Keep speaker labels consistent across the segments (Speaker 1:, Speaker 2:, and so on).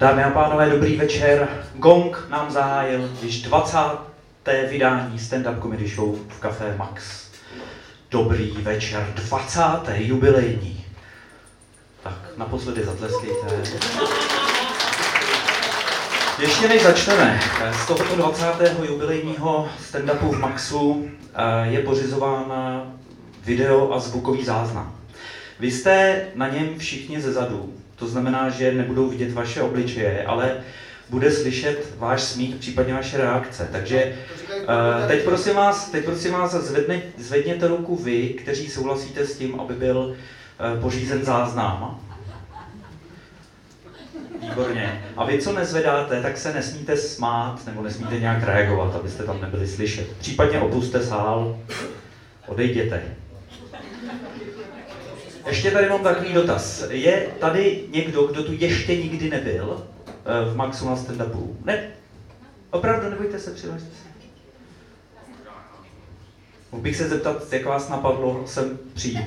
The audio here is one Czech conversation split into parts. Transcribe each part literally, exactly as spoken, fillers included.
Speaker 1: Dámy a pánové, dobrý večer. Gong nám zahájil již dvacáté vydání stand-up comedy show v Café Max. Dobrý večer, dvacáté jubilejní. Tak, naposledy zatleskejte. Ještě než začneme, z tohoto dvacátého jubilejního stand-upu v Maxu je pořizován video a zvukový záznam. Vy jste na něm všichni zezadu, to znamená, že nebudou vidět vaše obličeje, ale bude slyšet váš smích, případně vaše reakce. Takže uh, teď prosím vás, teď prosím vás zvedne, zvedněte ruku vy, kteří souhlasíte s tím, aby byl uh, pořízen záznam. Výborně. A vy, co nezvedáte, tak se nesmíte smát, nebo nesmíte nějak reagovat, abyste tam nebyli slyšet. Případně opuste sál, odejděte. Ještě tady mám takový dotaz. Je tady někdo, kdo tu ještě nikdy nebyl v Maxu na stand-upu? Ne? Opravdu, nebojte se, přihlašte se. Mohl bych se zeptat, jak vás napadlo sem přijít?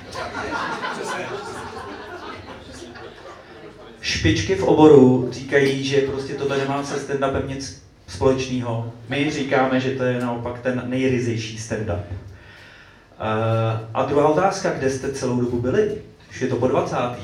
Speaker 1: Špičky v oboru říkají, že prostě tohle nemá se stand-upem nic společného. My říkáme, že to je naopak ten nejryzejší stand-up. Uh, a druhá otázka, kde jste celou dobu byli? Už je to po dvacátý.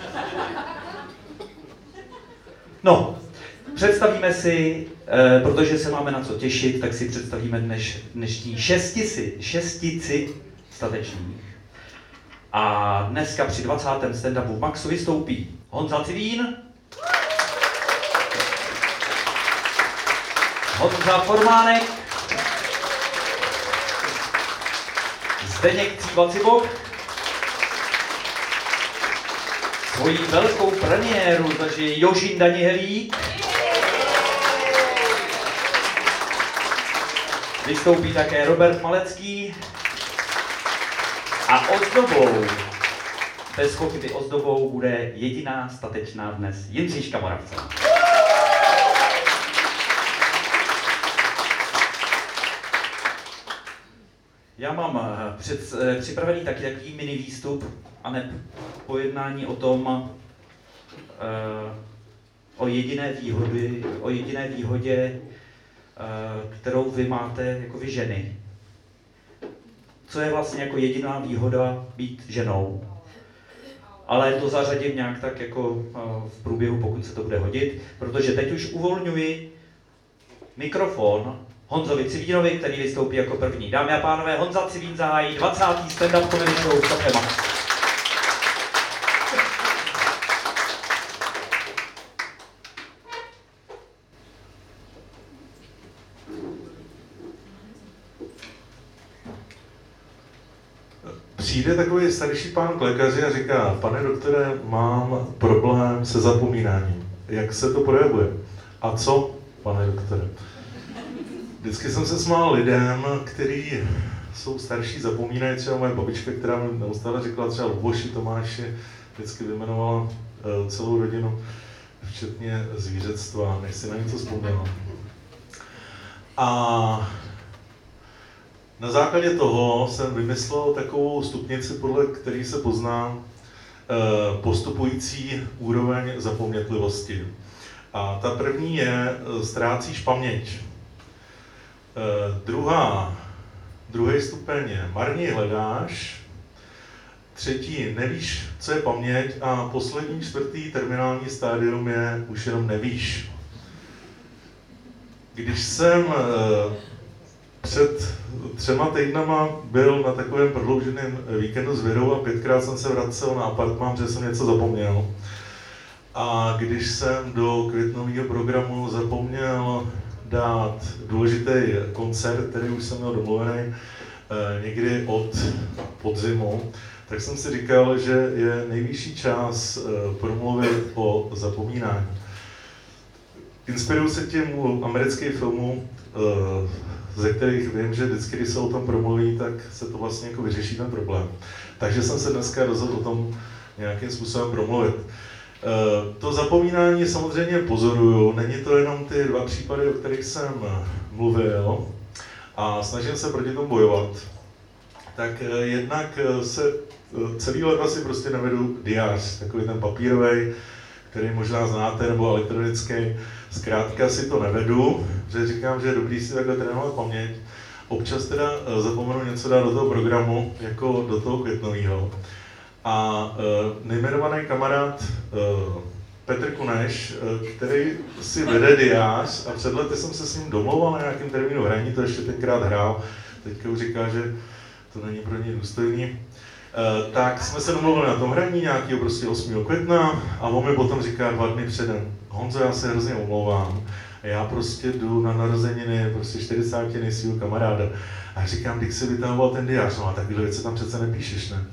Speaker 1: No, představíme si, uh, protože se máme na co těšit, tak si představíme dneš, dnešní šestici, šestici statečných. A dneska při dvacátém stand-upu v Maxu vystoupí Honza Civín, Honza Formánek, Zdeněk Cibacibok. Svojí velkou premiéru zažije Jožin Danihelík. Vystoupí také Robert Malecký. A ozdobou, bez pochyby ozdobou, bude jediná statečná dnes Jindřiška Moravcová. Já mám před, připravený taky takový mini výstup a ne pojednání o tom, o jediné výhody, o jediné výhodě, kterou vy máte jako vy ženy. Co je vlastně jako jediná výhoda být ženou. Ale to zařadím nějak tak jako v průběhu, pokud se to bude hodit, protože teď už uvolňuji mikrofon Honzovi Civínovi, který vystoupí jako první. Dámy a pánové, Honza Civín zahájí dvacátý stand-up comedy show v Café Max.
Speaker 2: Přijde takový starší pán k lékaři a říká: pane doktore, mám problém se zapomínáním. Jak se to projevuje? A co, pane doktore? Vždycky jsem se smál lidem, kteří jsou starší, zapomínají. Třeba moje babička, která mi neustále říkala, třeba Luboši Tomáši, vždycky vyjmenovala celou rodinu, včetně zvířectva, než si na něco vzpomněla. A na základě toho jsem vymyslel takovou stupnici, podle které se pozná postupující úroveň zapomnětlivosti. A ta první je: ztrácíš paměť. Druhá, druhý stupeň je marně hledáš. Třetí, nevíš, co je paměť. A poslední, čtvrtý terminální stádium je už jenom nevíš. Když jsem před třema týdnama byl na takovém prodlouženém víkendu s Věrou a pětkrát jsem se vracel na apartmán, že jsem něco zapomněl. A když jsem do květnového programu zapomněl dát důležitý koncert, který už jsem měl domluvený někdy od podzimu, tak jsem si říkal, že je nejvyšší čas promluvit o zapomínání. Inspiruji se tím u amerických filmů, ze kterých vím, že vždycky, když se o tom promluví, tak se to vlastně jako vyřeší ten problém. Takže jsem se dneska rozhodl o tom nějakým způsobem promluvit. To zapomínání samozřejmě pozoruju, není to jenom ty dva případy, o kterých jsem mluvil a snažím se proti tomu bojovat. Tak jednak se celý léta si prostě navedu diář, takový ten papírový, který možná znáte, nebo elektronický. Zkrátka si to nevedu, že říkám, že je dobrý si takhle trénovat paměť. Občas teda zapomenu něco dát do toho programu, jako do toho květnového. A nejmenovaný kamarád Petr Kuneš, který si vede diář a před lety jsem se s ním domlouval na nějakém termínu hraní, to ještě tenkrát hrál, teďka už říká, že to není pro něj důstojný. Tak jsme se domluvili na tom hraní nějakého prostě osmého května a on mi potom říká dva dny předem: Honzo, já se hrozně omlouvám, já prostě jdu na narozeniny prostě čtyřicátiny svýho kamaráda. A říkám, když si vytahoval ten diář, no a takovýhle věci tam přece nepíšeš, ne?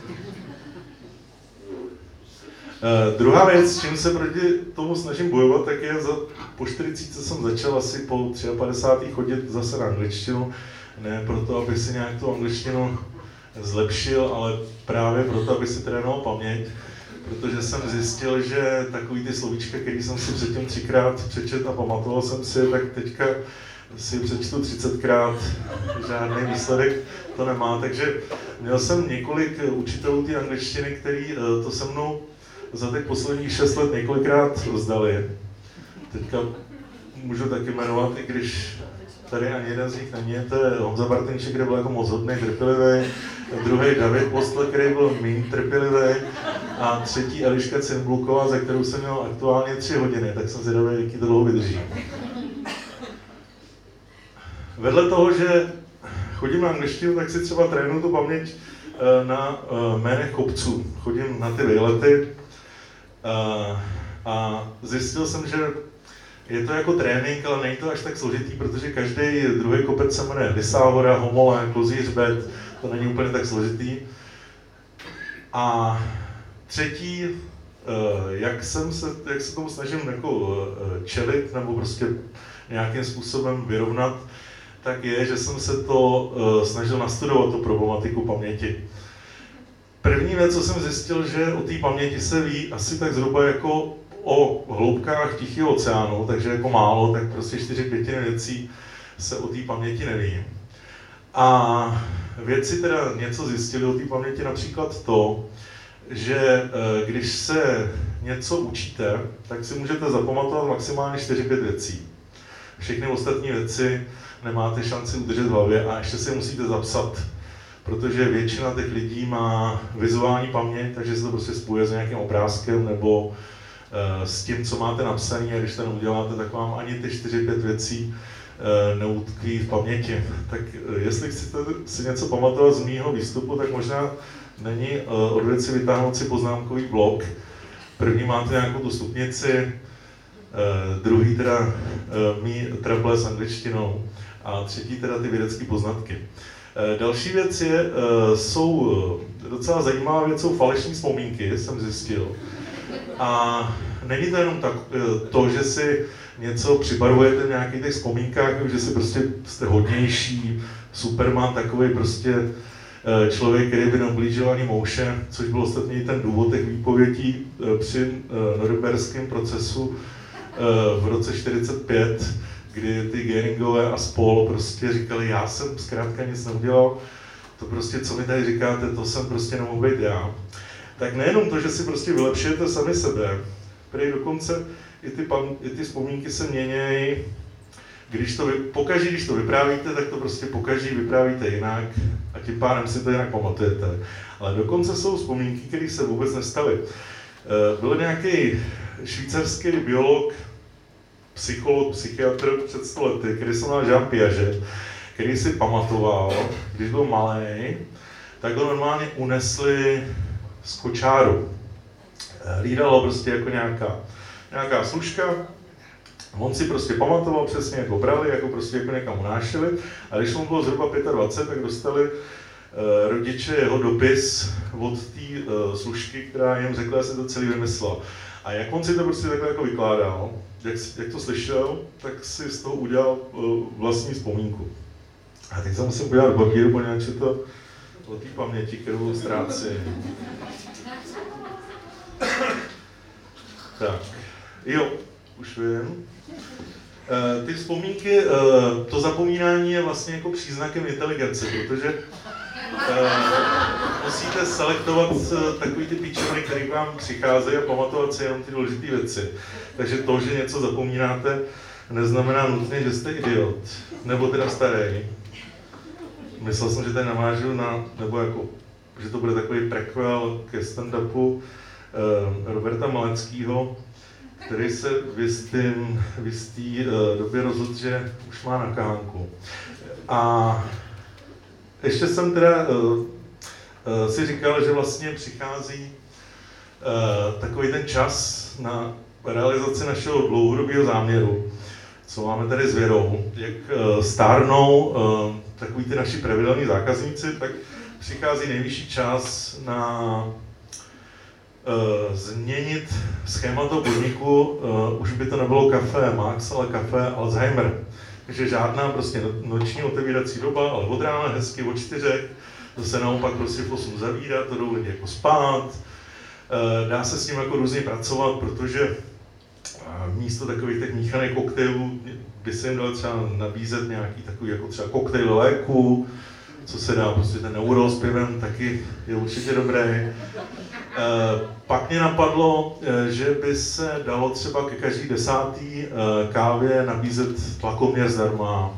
Speaker 2: Uh, druhá věc, s čím se proti tomu snažím bojovat, tak je, za, po čtyřicítce jsem začal asi po padesátých třech chodit zase na angličtinu. Ne proto, aby si nějak tu angličtinu zlepšil, ale právě proto, aby si trénoval paměť. Protože jsem zjistil, že takový ty slovíčka, který jsem si předtím třikrát přečet a pamatoval jsem si, tak teďka si přečtu třicetkrát, žádný výsledek to nemá. Takže měl jsem několik učitelů té angličtiny, který to se mnou za těch posledních šest let několikrát vzdali. Teďka můžu taky jmenovat, i když tady ani jeden z nich není. To je Honza Bartenček, který byl jako moc hodný, trpělivý. Druhý David Postl, který byl méně trpělivý. A třetí Eliška Cimbluková, za kterou jsem měl aktuálně tři hodiny, tak jsem zvědavý, jaký to dlouho vydrží. Vedle toho, že chodím na angličtinu, tak si třeba trénuju tu paměť na jménech kopců. Chodím na ty výlety a zjistil jsem, že je to jako trénink, ale není to až tak složitý, protože každý druhý kopec se jmenuje Lysá hora, Homola, Kozí hřbet, to není úplně tak složitý. A třetí, jak, jsem se, jak se tomu snažím jako čelit nebo prostě nějakým způsobem vyrovnat, tak je, že jsem se to snažil nastudovat, tu problematiku paměti. První věc, co jsem zjistil, že o té paměti se ví asi tak zhruba jako o hloubkách Tichého oceánu, takže jako málo, tak prostě čtyři pětiny věcí se o té paměti neví. A vědci teda něco zjistili o té paměti, například to, že když se něco učíte, tak si můžete zapamatovat maximálně čtyři pět věcí. Všechny ostatní věci nemáte šanci udržet v hlavě a ještě si musíte zapsat, protože většina těch lidí má vizuální paměť, takže se to prostě spojuje s nějakým obrázkem nebo uh, s tím, co máte napsané, a když to neuděláte, tak vám ani ty čtyři pět věcí uh, neutkví v paměti. Tak uh, jestli chcete si něco pamatovat z mýho výstupu, tak možná není uh, od věci vytáhnout si poznámkový blok. První máte nějakou tu stupnici, uh, druhý teda uh, mý trable s angličtinou a třetí teda ty vědecké poznatky. Další věc je, jsou docela zajímavá věc, jsou falešní vzpomínky, jsem zjistil. A není to jenom tak, to, že si něco přibarvujete v nějakých těch vzpomínkách, že si prostě jste hodnější, Superman, takový prostě člověk, který by neublížil ani mouše, což byl ostatně ten důvod těch výpovědí při norimberském procesu v roce čtyřicet pět, kdy ty Göringové a spol prostě říkali, já jsem zkrátka nic neudělal, to prostě, co mi tady říkáte, to jsem prostě nemohl být já. Tak nejenom to, že si prostě vylepšujete sami sebe, prý dokonce i ty, i ty vzpomínky se měnějí, když to, pokaždé, když to vyprávíte, tak to prostě pokaždé vyprávíte jinak a tím pádem si to jinak pamatujete. Ale dokonce jsou vzpomínky, které se vůbec nestaly. Byl nějaký švýcarský biolog, psycholog, psychiatr před sto lety, který se jmenoval Jean Piaget, který si pamatoval, když byl malý, tak ho normálně unesli z kočáru. Hlídalo prostě jako nějaká, nějaká služka, on si prostě pamatoval přesně, jak ho brali, jako prostě jako někam unášeli, a když mu bylo zhruba dvacet pět, tak dostali uh, rodiče jeho dopis od té uh, služky, která jim řekla, že si to celý vymyslela. A jak on si to prostě takhle jako vykládal, jak, jak to slyšel, tak si z toho udělal uh, vlastní vzpomínku. A teď se musím podívat do papíru, poněvadž je to o té paměti, kterou ztrácí. Tak, jo, už vím. Uh, ty vzpomínky, uh, to zapomínání je vlastně jako příznakem inteligence, protože musíte selektovat takový ty píčoviny, které k vám přicházejí a pamatovat si jenom ty důležité věci. Takže to, že něco zapomínáte, neznamená nutně, že jste idiot, nebo teda starý. Myslel jsem, že tady navážu na, nebo jako, že to bude takový prequel ke stand-upu eh, Roberta Maleckýho, který se v jistým, v jistý eh, době rozhodl, že už má na kánku. A ještě jsem teda uh, uh, si říkal, že vlastně přichází uh, takový ten čas na realizaci našeho dlouhodobého záměru, co máme tady s Věrou, jak uh, stárnou uh, takový ty naši pravidelní zákazníci, tak přichází nejvyšší čas na uh, změnit schéma toho podniku. Uh, už by to nebylo kafe Max, ale kafe Alzheimer. Takže žádná prostě noční otevírací doba, ale od rána hezky od čtyřech, zase naopak prostě v osm zavírat, to jdou lidi jako spát. Dá se s tím jako různě pracovat, protože místo takových těch míchaných koktejlů by se jim dalo třeba nabízet nějaký takový jako třeba koktejl léku, co se dá, prostě ten Euro s pivem taky je určitě dobrý. Pak mě napadlo, že by se dalo třeba ke každý desátý kávě nabízet tlakoměr zdarma,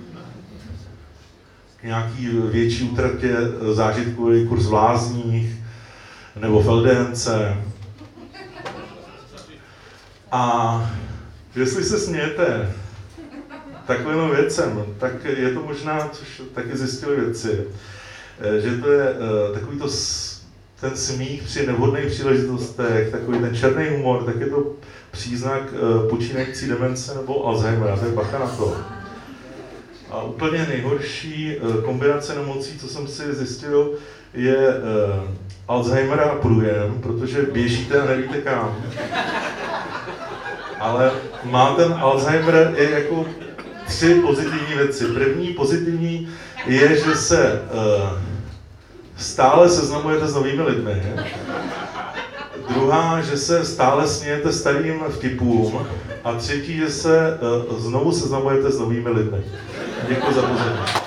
Speaker 2: k nějaký větší útratě zážitkový kurz v Lázních nebo v L D N C. A jestli se smějete takovým věcem, tak je to možná, což taky zjistili vědci, že to je takový to ten smích při nevhodných příležitostech, takový ten černý humor, tak je to příznak uh, počínající demence nebo Alzheimera, tak bacha na to. A úplně nejhorší uh, kombinace nemocí, co jsem si zjistil, je uh, Alzheimer a průjem, protože běžíte a nevíte kam. Ale má ten Alzheimer i jako tři pozitivní věci. První pozitivní je, že se uh, stále seznamujete s novými lidmi. Druhá, že se stále smějete starým vtipům. A třetí, že se uh, znovu seznamujete s novými lidmi. Děkuji za pozornost.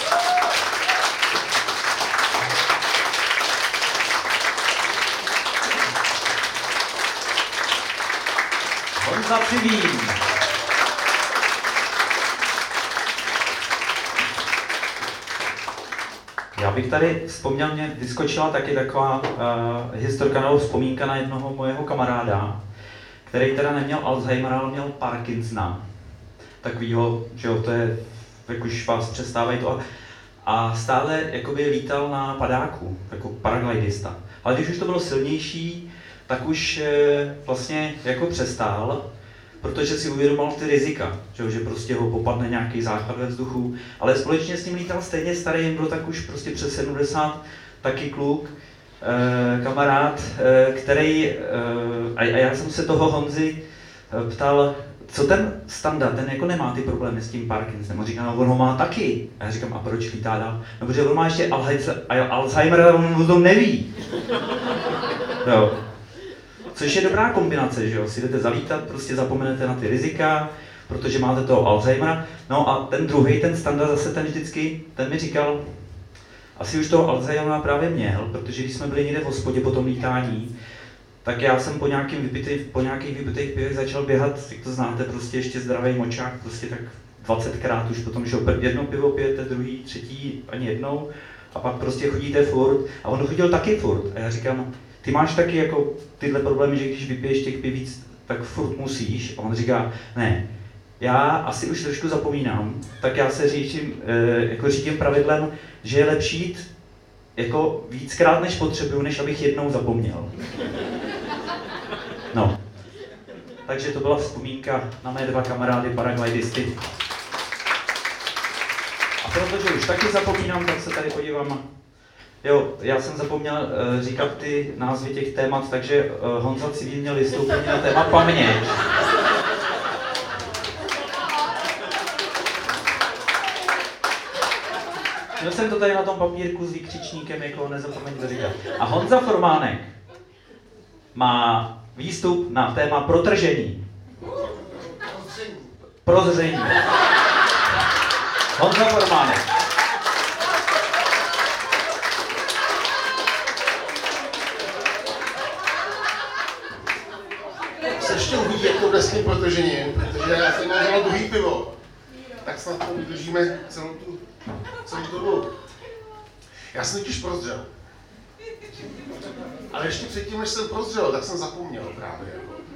Speaker 1: Honza Civín. Já bych tady vzpomněl, mě vyskočila taky taková uh, historka nebo vzpomínka na jednoho mojeho kamaráda, který teda neměl Alzheimera, ale měl Parkinsona. Takovýho, že jo, to je, jak už vás přestávají to. A stále jakoby lítal na padáku, jako paraglidista. Ale když už to bylo silnější, tak už e, vlastně jako přestál, protože si uvědomoval ty rizika, že, že prostě ho popadne nějaký záchvat ve vzduchu, ale společně s ním lítal stejně starý, jim byl tak už prostě přes sedmdesát, taky kluk, e, kamarád, e, který, e, a, a já jsem se toho Honzy ptal, co ten Standa, ten jako nemá ty problémy s tím Parkinsonem. On říká, no on ho má taky. A já říkám, a proč lítá dál? No protože on má ještě Alzheimer, ale on to neví. Jo. Což je dobrá kombinace, že jo, si jdete zalítat, prostě zapomenete na ty rizika, protože máte toho Alzheimera. No a ten druhý, ten Standa zase ten vždycky, ten mi říkal, asi už toho Alzheimera právě měl, protože když jsme byli někde v hospodě po tom lítání, tak já jsem po nějakým vypitej, po nějakých vypitých pivech začal běhat, jak to znáte, prostě ještě zdravý močák, prostě tak dvacetkrát už potom šel, jedno pivo pijete, druhý, třetí, ani jednou, a pak prostě chodíte furt, a on chodil taky furt, a já říkám, ty máš taky jako tyhle problémy, že když vypiješ těch piv víc, tak furt musíš, a on říká, ne, já asi už trošku zapomínám, tak já se řídím, jako řídím pravidlem, že je lepší jít jako víckrát než potřebuju, než abych jednou zapomněl. No. Takže to byla vzpomínka na mé dva kamarády paraglidisty. A protože už taky zapomínám, tak se tady podívám. Jo, já jsem zapomněl uh, říkat ty názvy těch témat, takže uh, Honza Civín měl vystoupení na téma paměť. Měl jsem to tady na tom papírku s výkřičníkem, jako nezapomeňte říkat. A Honza Formánek má výstup na téma protržení. Prozření. Honza Formánek.
Speaker 3: vlastně protožením, protože já jsem měl druhý pivo. Tak snad to vydržíme celou tu, celou tu dobu. Já jsem totiž prozřel. Ale ještě předtím, než jsem prozřel, tak jsem zapomněl právě.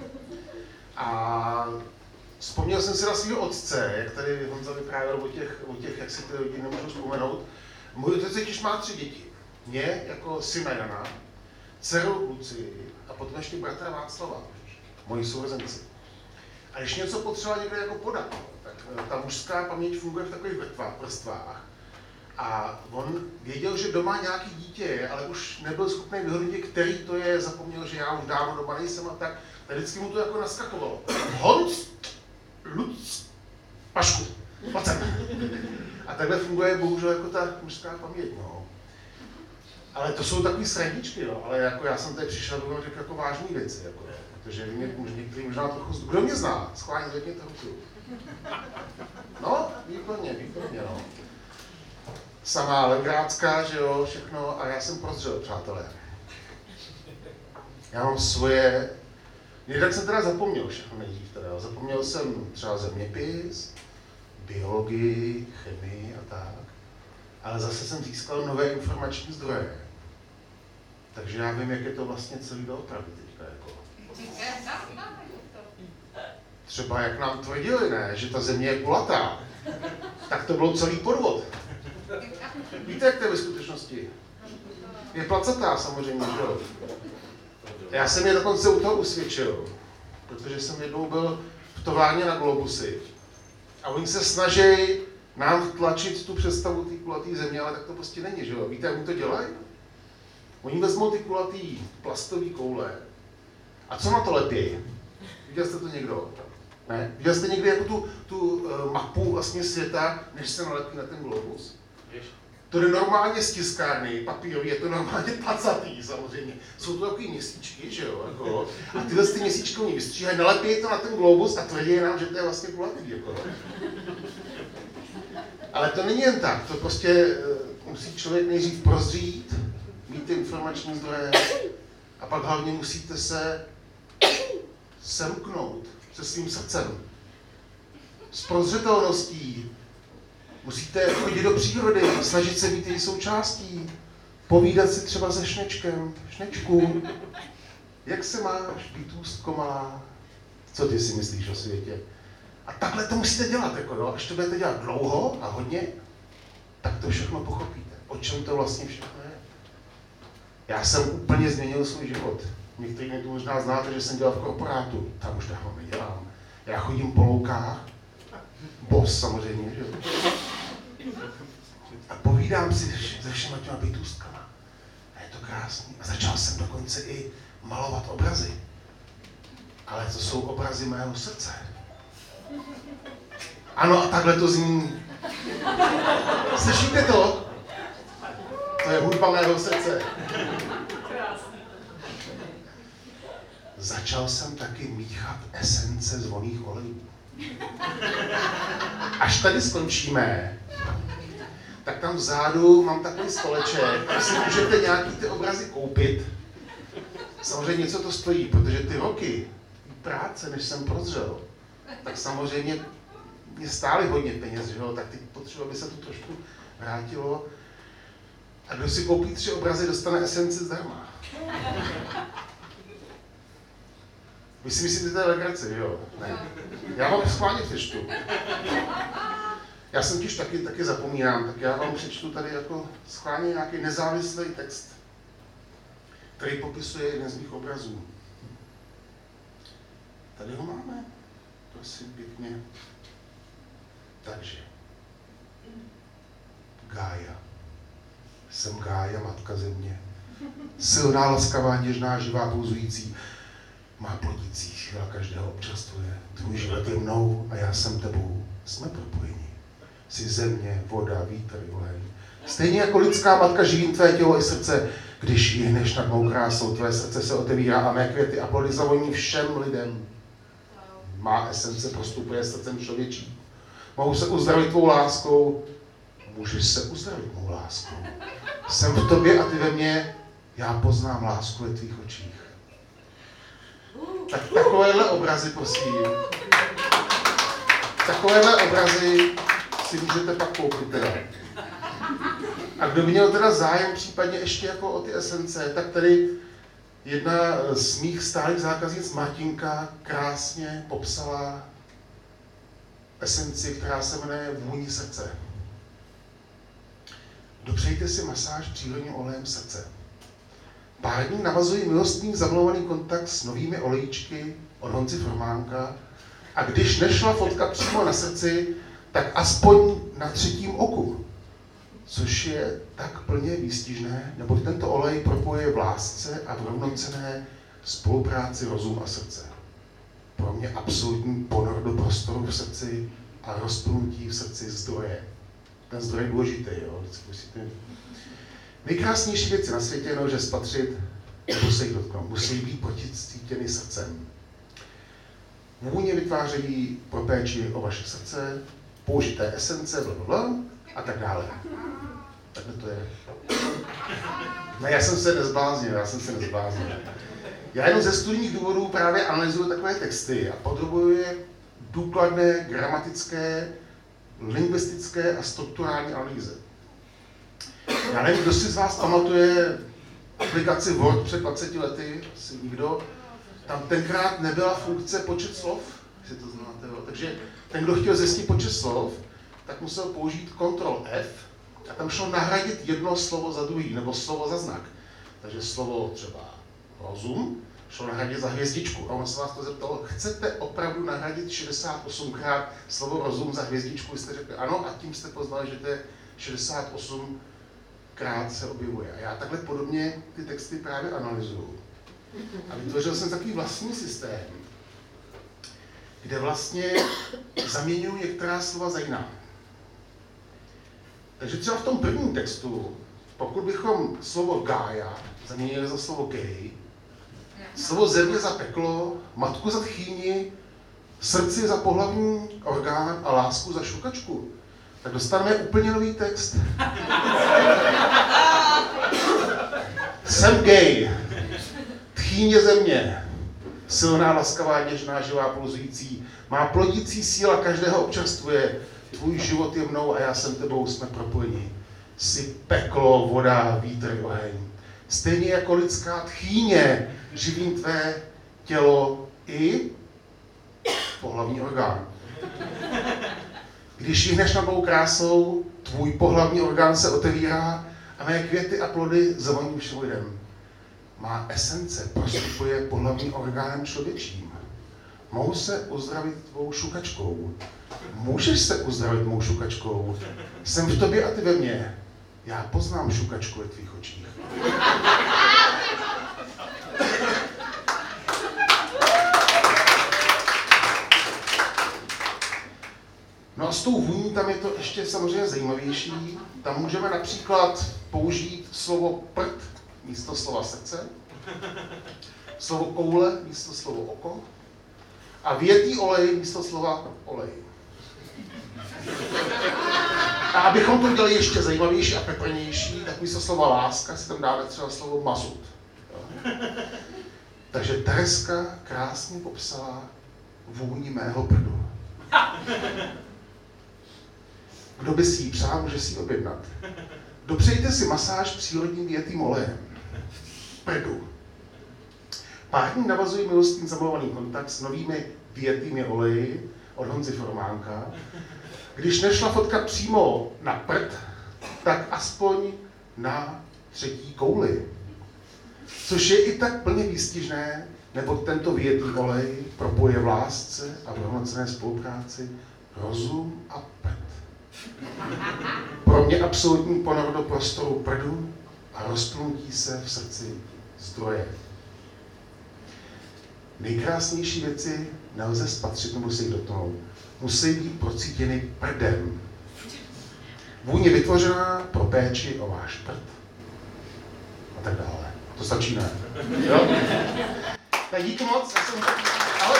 Speaker 3: A vzpomněl jsem si na svého otce, jak tady Honza vyprávěl o těch, o těch, jak si ty lidi nemůžu vzpomenout. Můj otec totiž má tři děti. Mě jako syna Jana, dceru Lucii a potom ještě bratra Václava, moji sourozenci. A když něco potřeba někde jako podat, tak ta mužská paměť funguje v takových vrstvách. A on věděl, že doma nějaký dítě je, ale už nebyl schopný vyhodnotit, který to je, zapomněl, že já už dávno doma nejsem a tak. A vždycky mu to jako naskakovalo. Honc, Luc, Pašku, pojď sem. A takhle funguje bohužel jako ta mužská paměť, no. Ale to jsou takový srandičky, no. Ale jako já jsem tady přišel, aby vám řekl jako vážný věci, jako, protože vy mě některý možná trochu, kdo mě zná, schválně zvedněte ruku. No, výborně, výborně, no. Samá legrácká, že jo, všechno, a já jsem prozřel, přátelé. Já mám svoje, jednak jsem teda zapomněl všechno nejdřív teda, zapomněl jsem třeba zeměpis, biologii, chemii a tak, ale zase jsem získal nové informační zdroje. Takže já vím, jak je to vlastně celý doopravdy teďka, jako. Třeba jak nám tvrdili, ne, že ta země je kulatá, tak to byl celý podvod. Víte, jak to je ve skutečnosti? Je placatá samozřejmě, že jo? Já jsem je dokonce u toho usvědčil, protože jsem jednou byl v továrně na Globusy a oni se snaží nám vtlačit tu představu té kulaté země, ale tak to prostě není, že jo? Víte, jak oni to dělají? Oni vezmou ty kulatý plastové koule a co na to lepějí? Viděl jste to někdo? Ne? Viděl jste někdy jako tu, tu uh, mapu vlastně světa, než se nalepí na ten globus? To je normálně z tiskárny, papírový, je to normálně placatý samozřejmě. Jsou to takový měsíčky, že jo, jako. A tyhle ty měsíčky oni vystříhají, nalepí to na ten globus a tvrdí nám, že to je vlastně kulatý, jako. Ale to není jen tak, to prostě uh, musí člověk nejdřív prozřít, mít ty informační zdroje a pak hlavně musíte se semknout se svým srdcem. S prozřetelností. Musíte chodit do přírody, snažit se být její součástí, povídat si třeba se šnečkem. Šnečku, jak se máš, bytůstko malá? Co ty si myslíš o světě? A takhle to musíte dělat, jako jo. Až to budete dělat dlouho a hodně, tak to všechno pochopíte. O čem to vlastně všechno je? Já jsem úplně změnil svůj život. Někteří mě tu možná znáte, že jsem dělal v korporátu. Tam už dávno nedělám. Já chodím po loukách, boss samozřejmě, že jo. A povídám si se všema těma bytůstkama. A je to krásný. A začal jsem dokonce i malovat obrazy. Ale to jsou obrazy mého srdce. Ano, a takhle to zní. Slyšíte to? To je hudba mého srdce. Začal jsem taky míchat esence z vonných olejů. Až tady skončíme, tak tam vzadu mám takový stoleček, kde si můžete nějaký ty obrazy koupit. Samozřejmě něco to stojí, protože ty roky práce, než jsem prozřel, tak samozřejmě mě stály hodně peněz, že jo? Tak teď potřebuji, aby se to trošku vrátilo. A kdo si koupí tři obrazy, dostane esenci zdarma. Vy si myslíte, že to je legrace, jo? Ne. Já vám schválně přečtu. Já jsem tiž taky, taky zapomínám, tak já vám přečtu tady jako schválně nějaký nezávislý text, který popisuje jeden z mých obrazů. Tady ho máme, prosím pěkně. Takže. Gája. Jsem Gája, matka země. Silná, laskavá, něžná, živá, pouzující. Má plodící síla, každého občastvuje. Tvůj život je mnou a já jsem tebou. Jsme propojeni. Jsi země, voda, vítr, oheň. Stejně jako lidská matka živím tvé tělo i srdce, když jihneš nad mou krásou, tvé srdce se otevírá a mé květy a plody zavoní všem lidem. Má esence prostupuje srdcem člověčí. Mohu se uzdravit tvou láskou, můžeš se uzdravit mou láskou. Jsem v tobě a ty ve mně, já poznám lásku ve tvých očích. Tak takovéhle obrazy, prosím. Takovéhle obrazy si můžete pak koupit teda. A kdo by měl teda zájem případně ještě jako o ty esence, tak tady jedna z mých stálých zákaznic, Martinka, krásně popsala esenci, která se jmenuje Vůní srdce. Dopřejte si masáž přírodním olejem srdce. Pár dní navazují milostný zamlouvaný kontakt s novými olejčky od Honzy Formánka a když nešla fotka přímo na srdci, tak aspoň na třetím oku. Což je tak plně výstižné, neboť tento olej propojuje v lásce a v rovnocenné spolupráci rozum a srdce. Pro mě absolutní ponor do prostoru v srdci a rozplnutí v srdci zdroje. Ten zdroj je důležitý, jo? Musíte... Nejkrásnější věci na světě nelze spatřit, nebo se jich dotknout. Musí být proticítěny srdcem. Vůně vytvářejí pro péči o vaše srdce, použité esence, blablabla, a tak dále. Takhle to je. Ne, já jsem se nezbláznil, já jsem se nezbláznil. Já jenom ze studijních důvodů právě analyzuju takové texty a podrobuju je důkladné, gramatické, lingvistické a strukturální analýze. Já nevím, kdo si z vás pamatuje aplikaci Word před dvaceti lety, asi nikdo. Tam tenkrát nebyla funkce počet slov, jestli to znáte, jo. Takže ten, kdo chtěl zjistit počet slov, tak musel použít kontrol F a tam šlo nahradit jedno slovo za druhý, nebo slovo za znak. Takže slovo třeba rozum šlo nahradit za hvězdičku. A on se vás to zeptalo, chcete opravdu nahradit šedesát osmkrát slovo rozum za hvězdičku? Vy jste řekli ano a tím jste poznali, že to je šedesát osmkrát se objevuje. A já takhle podobně ty texty právě analyzuju. A vytvořil jsem takový vlastní systém, kde vlastně zaměňuji některá slova za jiná. Takže třeba v tom prvním textu, pokud bychom slovo Gája zaměnili za slovo gay, slovo země za peklo, matku za tchýni, srdci za pohlavní orgán a lásku za šukačku, tak dostaneme úplně nový text. Jsem gay, tchýně země, silná, laskavá, něžná, živá, pulzující, má plodící síla, každého občerstvuje, tvůj život je mnou a já jsem tebou, jsme propojeni. Jsi peklo, voda, vítr, oheň. Stejně jako lidská tchýně, živím tvé tělo i pohlavní orgán. Když jihneš nad mou krásou, tvůj pohlavní orgán se otevírá a mé květy a plody zavoní všem lidem. Má esence prostupuje pohlavní orgánem člověčím. Mohu se uzdravit tvou šukačkou. Můžeš se uzdravit mou šukačkou. Jsem v tobě a ty ve mně. Já poznám šukačku ve tvých očích. No a s tou vůní tam je to ještě samozřejmě zajímavější. Tam můžeme například použít slovo prd místo slova srdce, slovo koule místo slovo oko a větý olej místo slova olej. A abychom to udělali ještě zajímavější a peprnější, tak místo slova láska si tam dáme třeba slovo mazut. Takže Tereska krásně popsala vůni mého prdu. Kdo by si ji přál, může si ji objednat. Dopřejte si masáž přírodním větým olejem. Prdu. Pár dní navazují milostný zamlouvaný kontakt s novými větými oleji od Honzy Formánka. Když nešla fotka přímo na prd, tak aspoň na třetí kouli. Což je i tak plně výstižné, neboť tento větý olej propoje v lásce a v rovnocenné spolupráci rozum a prd. Pro mě absolutní ponor do prostoru prdu a rozplnutí se v srdci zdroje. Nejkrásnější věci nelze spatřit nebo se jich dotknout. Musí být procítěny prdem. Vůň je vytvořená pro péči o váš prd. A tak dále. To stačí, ne? Jo? Tak díky moc. Já jsem... Ahoj.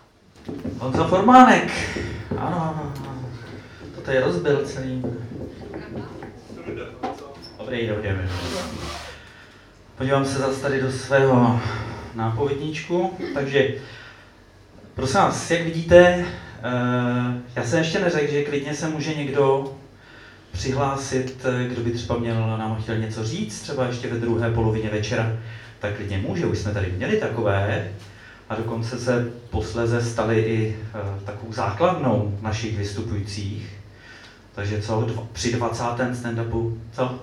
Speaker 1: Honza Formánek. Ano, ano, ano. To tady rozbil celý. Dobrý, dobrý, dobrý. Podívám se zase tady do svého nápovědníčku. Takže, prosím vás, jak vidíte, já jsem ještě neřekl, že klidně se může někdo přihlásit, kdo by třeba měl, nám chtěl něco říct, třeba ještě ve druhé polovině večera, tak klidně může, už jsme tady měli takové a dokonce se posléze stali i uh, takovou základnou našich vystupujících. Takže co, dva, při dvacátém stand-upu, co?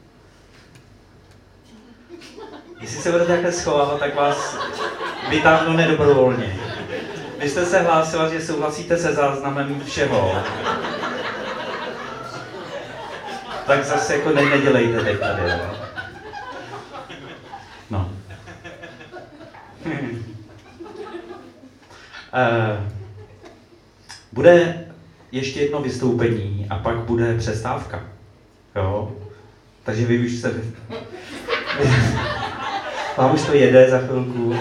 Speaker 1: Jestli se budete takhle schovávat, tak vás vytáhnu nedobrovolně. Vy jste se hlásila, že souhlasíte se záznamem všeho. Tak zase jako ne, nedělejte teď tady, jo. No. uh, bude ještě jedno vystoupení a pak bude přestávka. Jo? Takže vy už se... Vám už to jede za chvilku.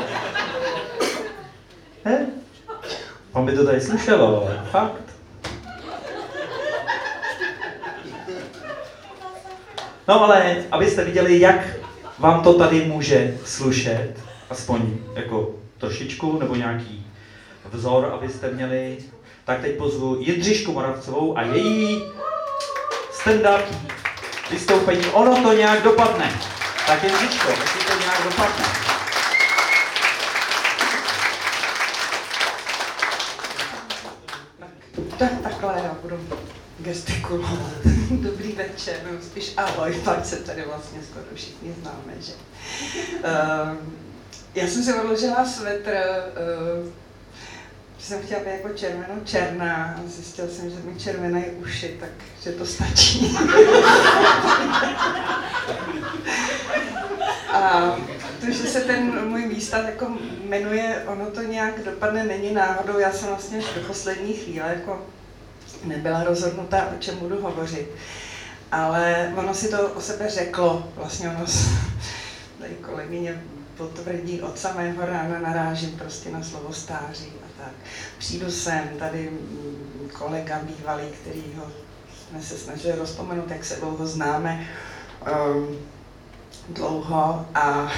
Speaker 1: Ne? Vám by to tady slušelo, ale fakt. No ale, abyste viděli, jak vám to tady může slušet, aspoň jako trošičku, nebo nějaký vzor, abyste měli, tak teď pozvu Jindřišku Moravcovou a její stand-up vystoupení. Ono to nějak dopadne. Tak Jindřiško, jestli to nějak dopadne.
Speaker 4: Tak, takhle já budu gestikulovat. Dobrý večer, no spíš ahoj, pak se tady vlastně skoro všichni známe, že? Uh, já jsem si odložila svetr, uh, jsem chtěla být jako červeno-černá a zjistila jsem, že mi červenají uši, takže to stačí. A to, že se ten můj výstav jako jmenuje, ono to nějak dopadne, není náhodou, já jsem vlastně až do poslední chvíle jako nebyla rozhodnutá, o čem budu hovořit. Ale ono si to o sebe řeklo, vlastně ono, tady kolegyně potvrdí, od samého rána narážím prostě na slovo stáří a tak. Přijdu sem, tady kolega bývalý, kterýho jsme se snažili rozpomenout, jak se dlouho známe, um, dlouho a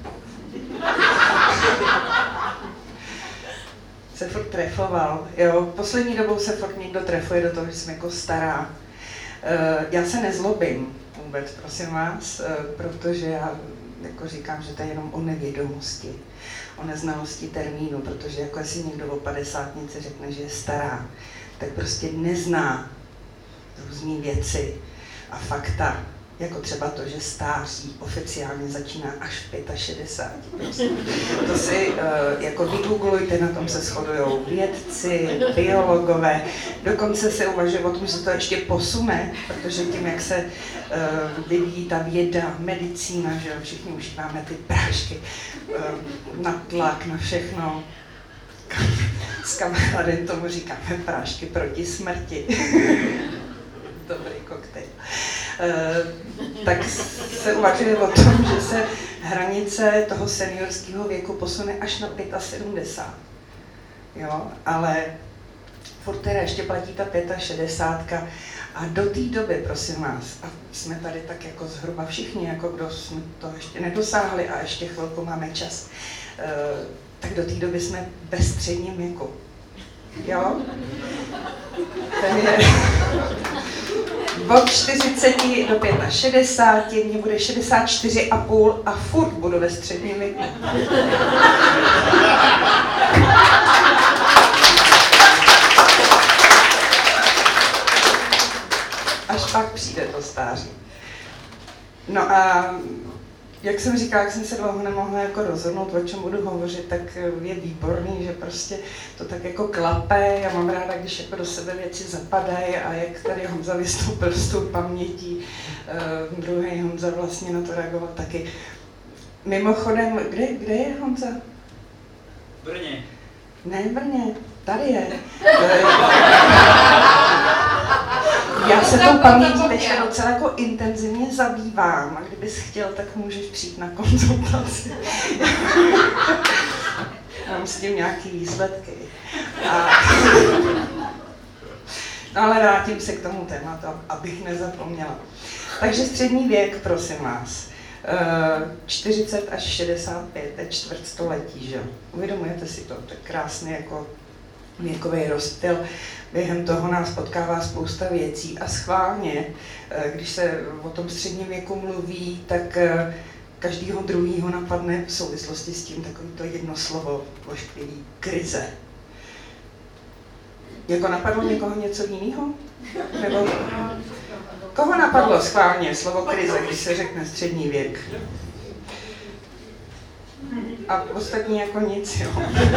Speaker 4: se furt trefoval, jo. Poslední dobou se furt někdo trefuje do toho, že jsem jako stará. Uh, já se nezlobím vůbec, prosím vás, uh, protože já jako říkám, že to je jenom o nevědomosti, o neznalosti termínu, protože jako jestli někdo o padesátnici řekne, že je stará, tak prostě nezná různé věci a fakta, jako třeba to, že stáří oficiálně začíná až v šedesáti pěti. To si uh, jako vygooglujte, na tom se shodujou vědci, biologové, dokonce se uvažuje o tom, že se to ještě posune, protože tím, jak se uh, vyvíjí ta věda, medicína, že všichni užíváme ty prášky uh, na tlak, na všechno. S kamarádem tomu říkáme prášky proti smrti. Dobrý koktejl. Uh, tak se uvažuje o tom, že se hranice toho seniorského věku posune až na sedmdesát pět. Jo, ale furt teda ještě platí ta šedesát pět a do té doby, prosím vás, a jsme tady tak jako zhruba všichni, jako kdo jsme to ještě nedosáhli a ještě chvilku máme čas, uh, tak do té doby jsme ve středním věku. Jo? Ten je od čtyřiceti do šedesáti pěti, mě bude šedesát čtyři a půl a furt budu ve středním věku. Až pak přijde to stáří. No a jak jsem říkala, jak jsem se dlouho nemohla jako rozhodnout, o čem budu hovořit, tak je výborný, že prostě to tak jako klape. Já mám ráda, když jako do sebe věci zapadají a jak tady Honza vystoupil s tou pamětí, uh, druhý Honza vlastně na to reagoval taky. Mimochodem, kde, kde je Honza?
Speaker 1: V Brně.
Speaker 4: Ne, v Brně, tady je. Já se tou pamětí teďka docela jako intenzivně zabývám a kdybys chtěl, tak můžeš přijít na konzultaci. Mám s tím nějaký výsledky. A No ale vrátím se k tomu tématu, abych nezapomněla. Takže střední věk, prosím vás. čtyřicet až šedesát pět, to je čtvrtstoletí, že? Uvědomujete si to, to je krásný jako věkový rozptyl. Během toho nás potkává spousta věcí a schválně, když se o tom středním věku mluví, tak každýho druhýho napadne v souvislosti s tím takový to jedno slovo ošklivý, krize. Jako napadlo někoho něco jiného? Nebo koho napadlo schválně slovo krize, když se řekne střední věk? A ostatní jako nic, jo.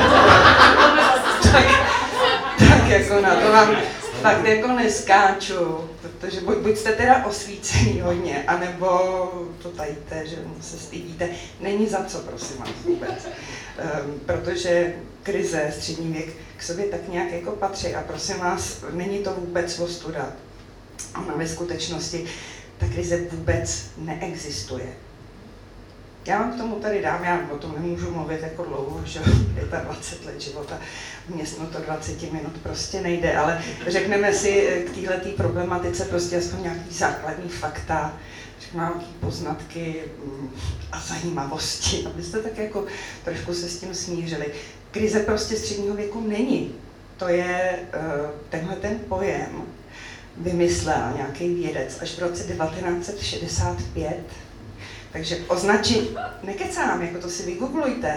Speaker 4: tak, tak jako na to vám fakt jako neskáču, protože buď, buď jste teda osvícený hodně, anebo to tajíte, že se stydíte. Není za co, prosím vás, vůbec. Um, protože krize, střední věk k sobě tak nějak jako patří a prosím vás, není to vůbec ostuda. Ona ve skutečnosti ta krize vůbec neexistuje. Já vám k tomu tady dám, já o tom nemůžu mluvit jako dlouho, že dvacet pět let života, městno to dvacet minut prostě nejde, ale řekneme si k téhletý problematice prostě aspoň nějaký základní fakta, nějaké poznatky a zajímavosti, abyste tak jako trošku se s tím smířili. Krize prostě středního věku není. To je uh, tenhle ten pojem, vymyslel nějaký vědec až v roce devatenáct set šedesát pět. Takže označit, nekecám, jako to si vygooglujte,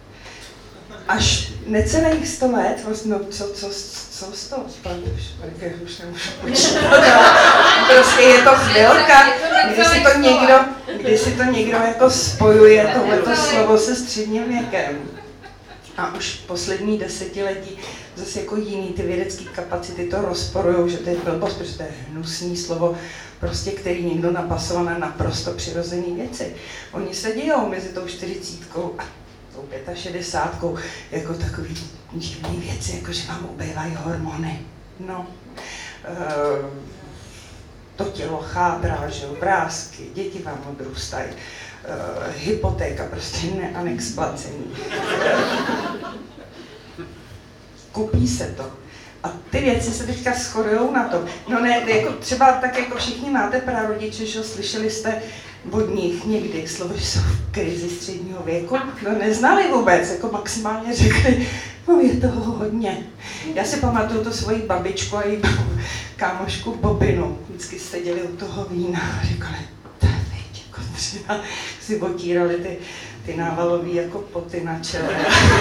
Speaker 4: až necelých sto let, vlastně, no, co, co, co sto, už, už nemůžu počítat, prostě je to chvilka, kdy si to někdo, kdy si to někdo jako spojuje tohleto slovo se středním věkem. A už poslední desetiletí zase jako jiný ty vědecké kapacity to rozporujou, že to je blbost, protože to je hnusný slovo, prostě který někdo napasoval na naprosto přirozený věci. Oni se dějou mezi tou čtyřicítkou a tou šedesátkou jako takový divný věci, jako že vám ubývají hormony. No, e, to tělo chátrá, že jo, vrásky, děti vám odrůstají. Uh, hypotéka, prostě neanex placení. Kupí se to. A ty věci se teďka shodujou na to. No ne, jako třeba tak jako všichni máte prarodiče, že slyšeli jste od nich někdy slovo, že jsou v krizi středního věku. No neznali vůbec, jako maximálně řekli, no je toho hodně. Já si pamatuju to svoji babičku a její kámošku Bobinu. Vždycky seděli u toho vína a říkali, třeba si otírali ty, ty návalové jako poty na čele.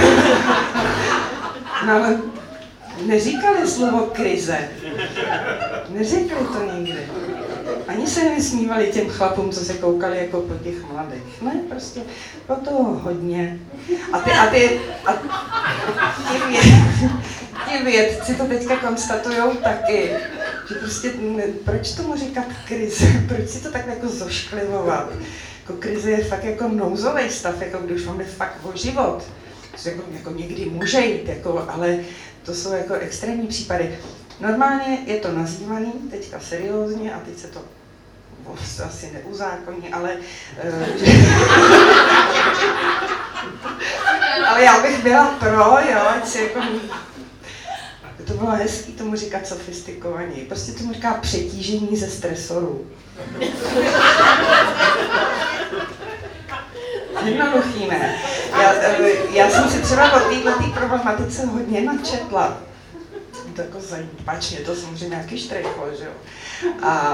Speaker 4: No ale neříkali slovo krize. Neříkali to nikdy. Ani se nevysmívali těm chlapům, co se koukali jako po těch mladých. Ne, prostě bylo toho hodně. A ty, a ty, a ti, věd, ti vědci to teďka konstatujou taky. Že prostě, proč tomu říkat krize? Proč si to tak jako zošklivovat? Jako krize je fakt jako nouzový stav, jako když vám jde fakt o život. Jako, jako někdy může jít, jako, ale to jsou jako extrémní případy. Normálně je to nazývaný, teďka seriózně, a teď se to se asi neuzákoní, ale uh, ale já bych byla pro, jo, ať si jako to bylo hezký tomu říkat sofistikovaně. Prostě tomu říká přetížení ze stresorů. Jednoduchý, ne? Já, já jsem si třeba o této problematice hodně načetla. To jako zajímavé, to samozřejmě nějaký štrejchlo, že jo? A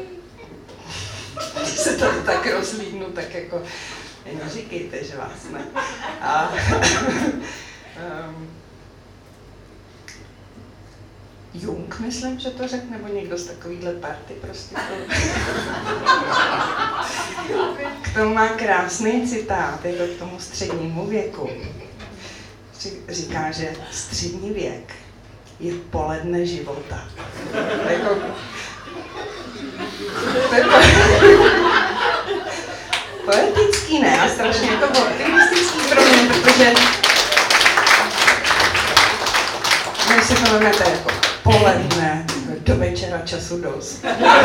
Speaker 4: když se tady tak rozlídnu, tak jako neříkejte, že vás ne. A, um, Jung, myslím, že to řekl, nebo někdo z takovýhle party prostě. K tomu má krásný citát, jako k tomu střednímu věku. Říká, že střední věk je poledne života. Jako, to je poetický, ne? A strašně jako optimistický pro mě, protože my si to vezmete jako poledne, do večera času dost.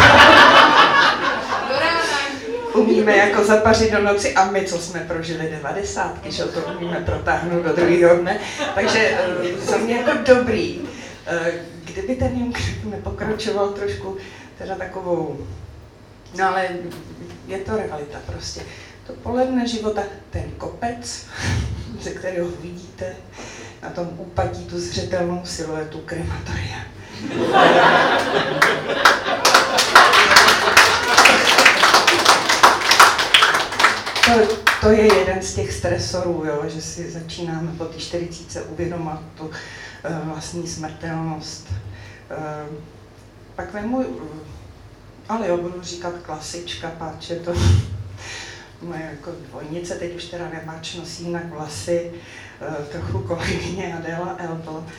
Speaker 4: Umíme jako zapařit do noci a my, co jsme prožili devadesátky, že to umíme protáhnout do druhého dne. Takže za mě jako dobrý, kdyby ten Jung nepokračoval trošku teda takovou, no ale je to realita prostě. To poledne života, ten kopec, ze kterého vidíte na tom úpatí tu zřetelnou siluetu krematoria. To, to je jeden z těch stresorů, jo, že si začínáme po té čtyřicítce uvědomovat tu uh, vlastní smrtelnost. Uh, pak vemu, ale jo, budu říkat klasička, páče to moje jako dvojnice, teď už teda nemáč, nosí jinak vlasy, uh, trochu kolegyně Adela Elbl. Uh,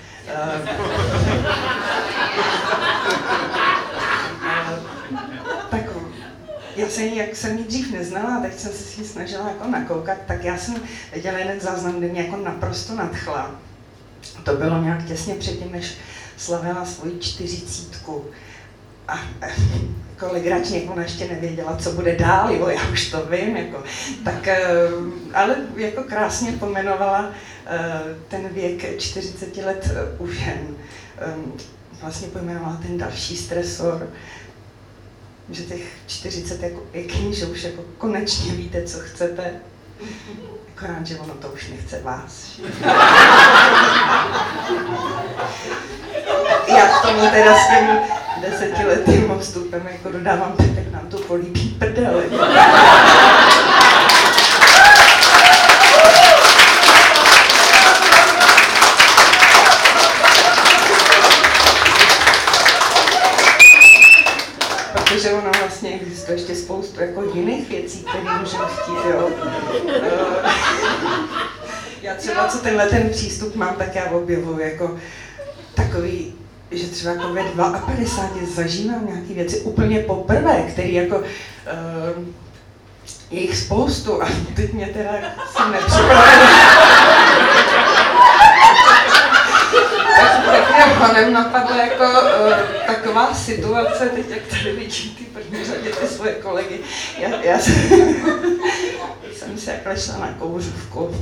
Speaker 4: tak já jsem ji, jak jsem ji dřív neznala, teď jsem se s ní snažila jako nakoukat, tak já jsem viděla jeden záznam, kde mě jako naprosto nadchla. To bylo nějak těsně předtím, než slavila svoji čtyřicítku. A jako legračně, ona ještě nevěděla, co bude dál, jo, já už to vím, jako. Tak, ale jako krásně pomenovala ten věk čtyřicet let u žen. Vlastně pojmenovala ten další stresor, že těch čtyřicet jako pěkný, že už jako konečně víte, co chcete. Akorát, že ono to už nechce vás. Já k tomu teda s tím desetiletým vstupem jako dodávám, tak nám to políbí prdele. Protože ono vlastně existuje ještě spoustu jako jiných věcí, které můžeme chtít, jo. Já třeba, co tenhle ten přístup mám, tak já objevuji jako takový, že třeba jako ve padesát dva zažívám nějaké věci úplně poprvé, které jako uh, je jich spoustu a teď mě teda jsem nepřipravila. Tak mě honem napadla jako uh, taková situace, teď jak tady vidím ty první řadě ty svoje kolegy. Já, já jsem, jsem se jak šla na kouřovku.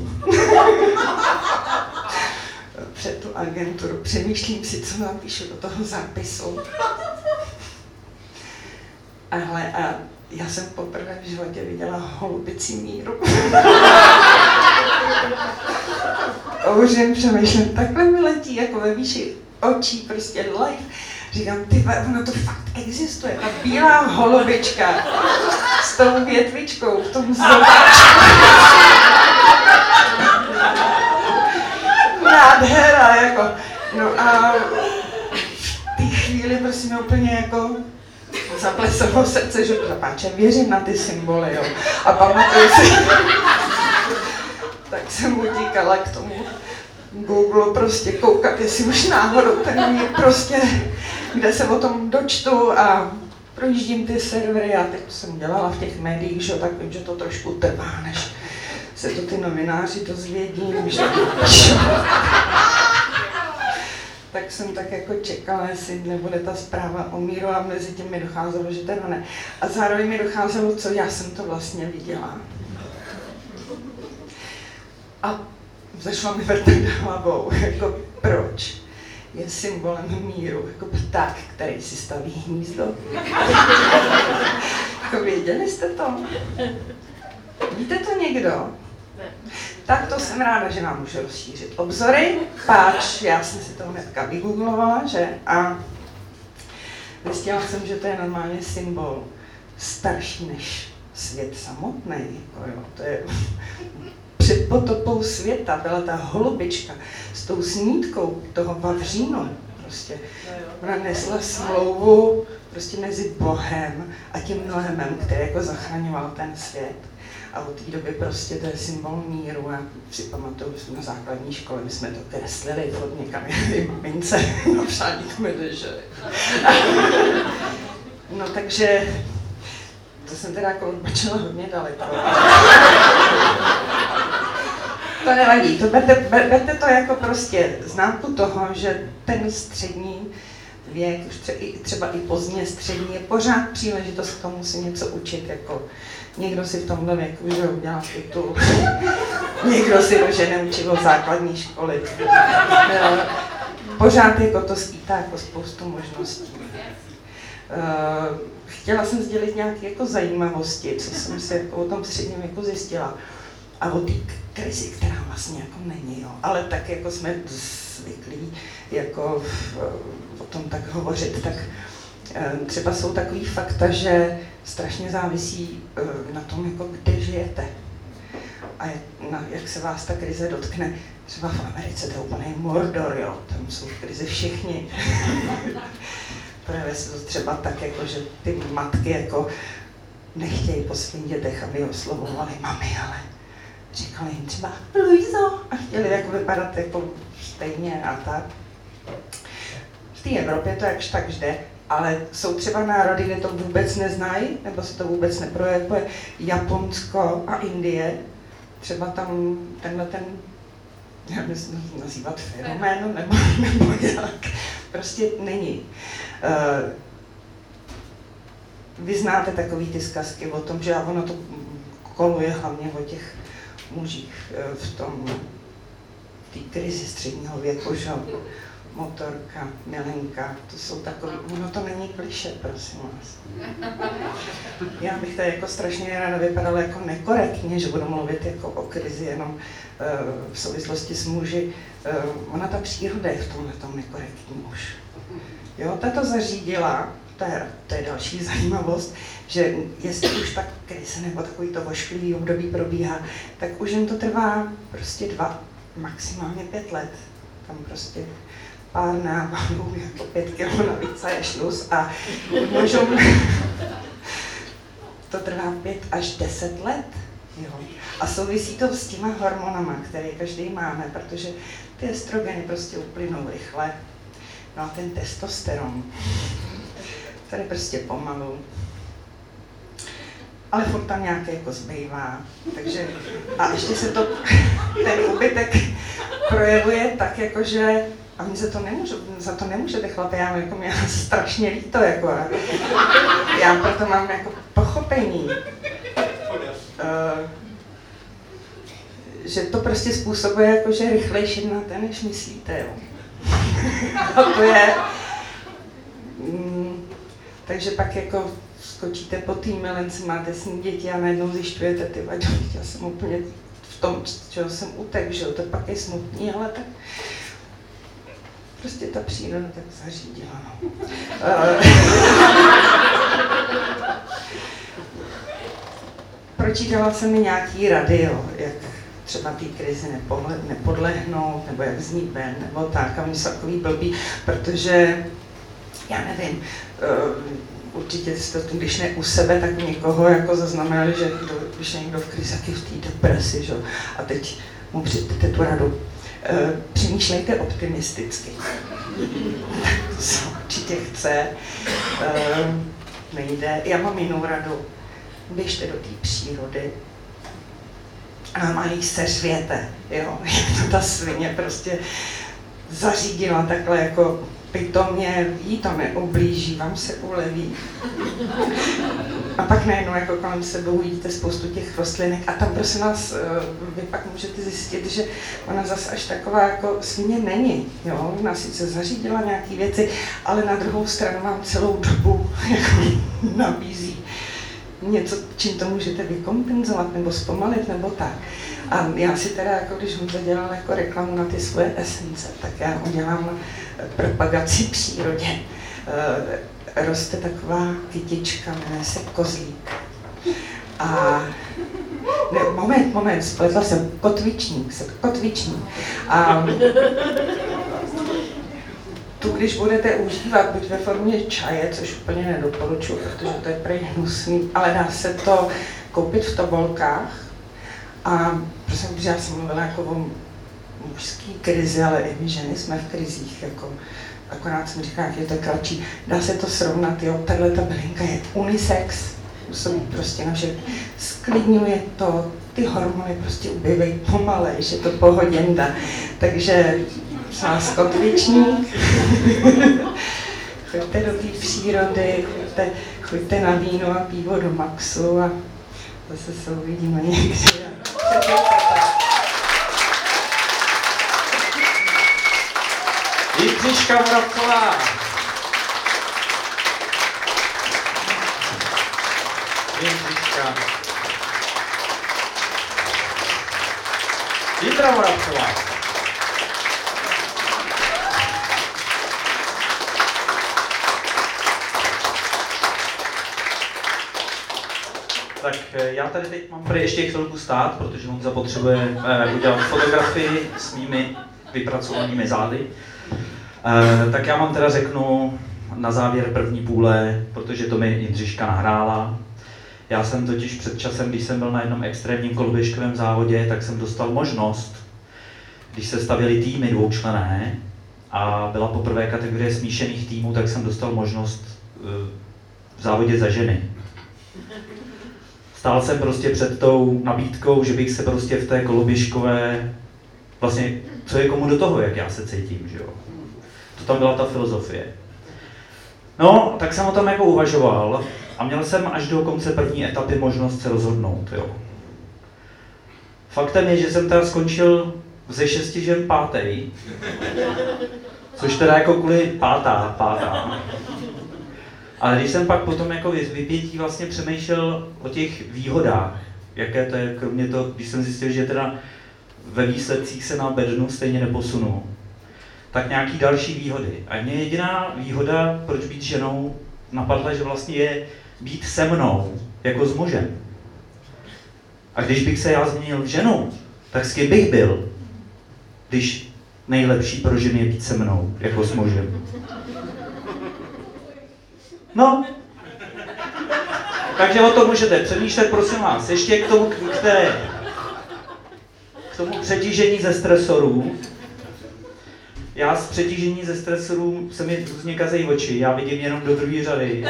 Speaker 4: Před tu agenturu. Přemýšlím si, co napíšu do toho zápisu. Ale a já jsem poprvé v životě viděla holubicí míru. Kouřím, přemýšlím, takhle mi letí jako ve výši očí, prostě live. Říkám, ty, ono to fakt existuje, ta bílá holubička s tou větvičkou v tom zobáčku. Nádhera, jako, no a v té chvíli prostě mě úplně jako zaplesalo srdce, že zapáče, věřím na ty symboly, jo, a pamatuju si, tak jsem utíkala k tomu Google prostě koukat, jestli už náhodou ten mír prostě, kde se o tom dočtu a projíždím ty servery a teď jsem dělala v těch médiích, že, tak vím, že to trošku trvá, než se to ty novináři dozvědí, že tak jsem tak jako čekala, jestli nebude ta zpráva o míru a mezi tím mi docházelo, že teda ne. A zároveň mi docházelo, co já jsem to vlastně viděla. A zašla mi vrtat hlavou, jako proč je symbolem míru, jako pták, který si staví hnízdo. Jako věděli jste to? Víte to někdo? Tak to jsem ráda, že vám můžu rozšířit obzory, páč, já jsem si to hnedka vygooglovala, že? A zjistila jsem, že to je normálně symbol starší než svět samotný, jako jo, to je před potopou světa, byla ta holubička s tou snídkou toho vavřínu, prostě. Ona nesla smlouvu prostě mezi Bohem a tím Noémem, který jako zachraňoval ten svět. A od té doby prostě to je symbol míru. Já si pamatuju, že jsme na základní škole, my jsme to kreslili furt někam i mince na přání k medeže. No takže to jsem teda jako odbačila hodně daleko. To nevadí, to berte, berte to jako prostě známku toho, že ten střední věk, už třeba i pozdně střední, je pořád příležitost k tomu si něco učit, jako někdo si v tomhle věku už udělá titul, někdo si dožene učivo základní školy. pořád jako to skýtá jako spoustu možností. Uh, chtěla jsem sdělit nějaké jako zajímavosti, co jsem si jako o tom středním věku zjistila. A o té krizi, která vlastně jako není, jo. Ale tak jako jsme zvyklí jako o tom tak hovořit, tak třeba jsou takový fakta, že strašně závisí na tom, jako kde žijete a na, jak se vás ta krize dotkne. Třeba v Americe to je úplný Mordor, jo, tam jsou v krizi všichni. Projevuje se to třeba tak, jako, že ty matky jako nechtějí po svých dětech, aby oslovovali mami, ale říkali jim třeba Luizo a chtěli jako vypadat jako stejně a tak. V té Evropě to jakž tak jde, ale jsou třeba národy, kde to vůbec neznají, nebo se to vůbec neprojevuje. Japonsko a Indie, třeba tam tenhle ten, já myslím, nazývat fenomén, nebo, nebo jak, prostě není. Uh, vy znáte takový ty zkazky o tom, že ono to koluje hlavně o těch mužích v tom, v té krizi středního věku, že motorka, milenka, to jsou takový, no to není kliše, prosím vás. Já bych tady jako strašně ráda vypadala jako nekorektně, že budu mluvit jako o krizi jenom uh, v souvislosti s muži. Uh, ona ta příroda je v tomhle tom nekorektní už. Jo, ta to zařídila, to je, to je další zajímavost, že jestli už tak krize nebo takový to vošklivý období probíhá, tak už jen to trvá prostě dva, maximálně pět let. Tam prostě pár návalů, jako pět kilo navíc a je šluz a můžou... to trvá pět až deset let. Jo. A souvisí to s těma hormonama, které každý máme, protože ty estrogeny prostě uplynou rychle. No a ten testosteron, tady prostě pomalu, ale furt tam nějaké jako zbývá, takže a ještě se to, ten úbytek projevuje tak jako, že a my za to nemůžu, za to nemůžete chlapi, já jako mě strašně líto, jako já proto mám jako pochopení, uh, že to prostě způsobuje jako, že rychlejší jednáte, než myslíte, jo. A to je, mm, takže pak jako skočíte po té milenci, máte s ní děti a najednou zjišťujete, ty vaďo, já jsem úplně v tom, čeho jsem utek, že jo, to pak je smutný, ale tak prostě ta příroda tak zařídila, no. Pročítala jsem mi nějaký rady, jo, jak třeba té krizi nepodlehnout, nebo jak z ní ven, nebo tak, a oni jsou takový blbý, protože, já nevím, uh, určitě jste to, když ne u sebe, tak někoho jako zaznamenali, že kdo, když je někdo v krizi, taky v té depresi, že? A teď mu přijďte tu radu. Uh, přemýšlejte optimisticky. To se určitě chce. Uh, nejde. Já mám jinou radu. Běžte do té přírody, a normálně seřvěte, jo, to ta svině prostě zařídila takhle jako pitomně, jí to neublíží, vám se uleví. A pak najednou jako kolem sebe uvidíte spoustu těch rostlinek a tam prosím vás, vy pak můžete zjistit, že ona zase až taková jako svině není, jo, ona sice zařídila nějaké věci, ale na druhou stranu vám celou dobu jako nabízí něco, čím to můžete vykompenzovat, nebo zpomalit, nebo tak. A já si teda, jako když Honza dělal jako reklamu na ty svoje esence, tak já udělám propagaci přírodě. E, roste taková kytička, jmenuje se kozlík. A ne, moment, moment, spletla jsem, kotvičník, jsem kotvičník. A tu, když budete užívat, buď ve formě čaje, což úplně nedoporučuji, protože to je prej hnusný, ale dá se to koupit v tobolkách. A prosím, že já jsem mluvila jako o mužský krizi, ale i my ženy jsme v krizích, jako, akorát jsem říkala, jak je to kratší. Dá se to srovnat, jo, tahle ta bylinka je unisex, působí prostě na vše, sklidňuje to, ty hormony prostě ubývají pomalej, že to pohoděnda. Takže vás kotvičník, choďte do té přírody, choďte, choďte na víno a pivo do Maxu a zase se uvidíme někdy.
Speaker 1: Vy Jindřiška Moravcová. Jindřiška. Jindra Moravcová. Tak já tady teď mám tady ještě chvilku stát, protože on zapotřebuje eh, udělat fotografii s mými vypracovanými zády. Eh, tak já vám teda řeknu na závěr první půle, protože to mi Jindřiška nahrála. Já jsem totiž před časem, když jsem byl na jednom extrémním koloběžkovém závodě, tak jsem dostal možnost, když se stavěly týmy dvoučlenné a byla poprvé kategorie smíšených týmů, tak jsem dostal možnost eh, v závodě za ženy. Stál jsem prostě před tou nabídkou, že bych se prostě v té koloběžkové, vlastně, co je komu do toho, jak já se cítím, že jo. To tam byla ta filozofie. No, tak jsem o tom jako uvažoval a měl jsem až do konce první etapy možnost se rozhodnout, jo. Faktem je, že jsem teda skončil ze šesti žen pátej, což teda jako kvůli pátá, pátá. Ale když jsem pak potom jako vypětí vlastně přemýšlel o těch výhodách, jaké to je, kromě toho, když jsem zjistil, že teda ve výsledcích se na bednu stejně neposunu, tak nějaký další výhody. A mě jediná výhoda, proč být ženou, napadla, že vlastně je být se mnou, jako s mužem. A když bych se já změnil v ženu, tak s kým bych byl, když nejlepší pro ženy je být se mnou, jako s mužem. No, takže o tom můžete přemýšlet, prosím vás. Ještě k tomu, k, té, k tomu přetížení ze stresorů. Já z přetížení ze stresorů se mi různě kazejí oči, já vidím jenom do druhé řady.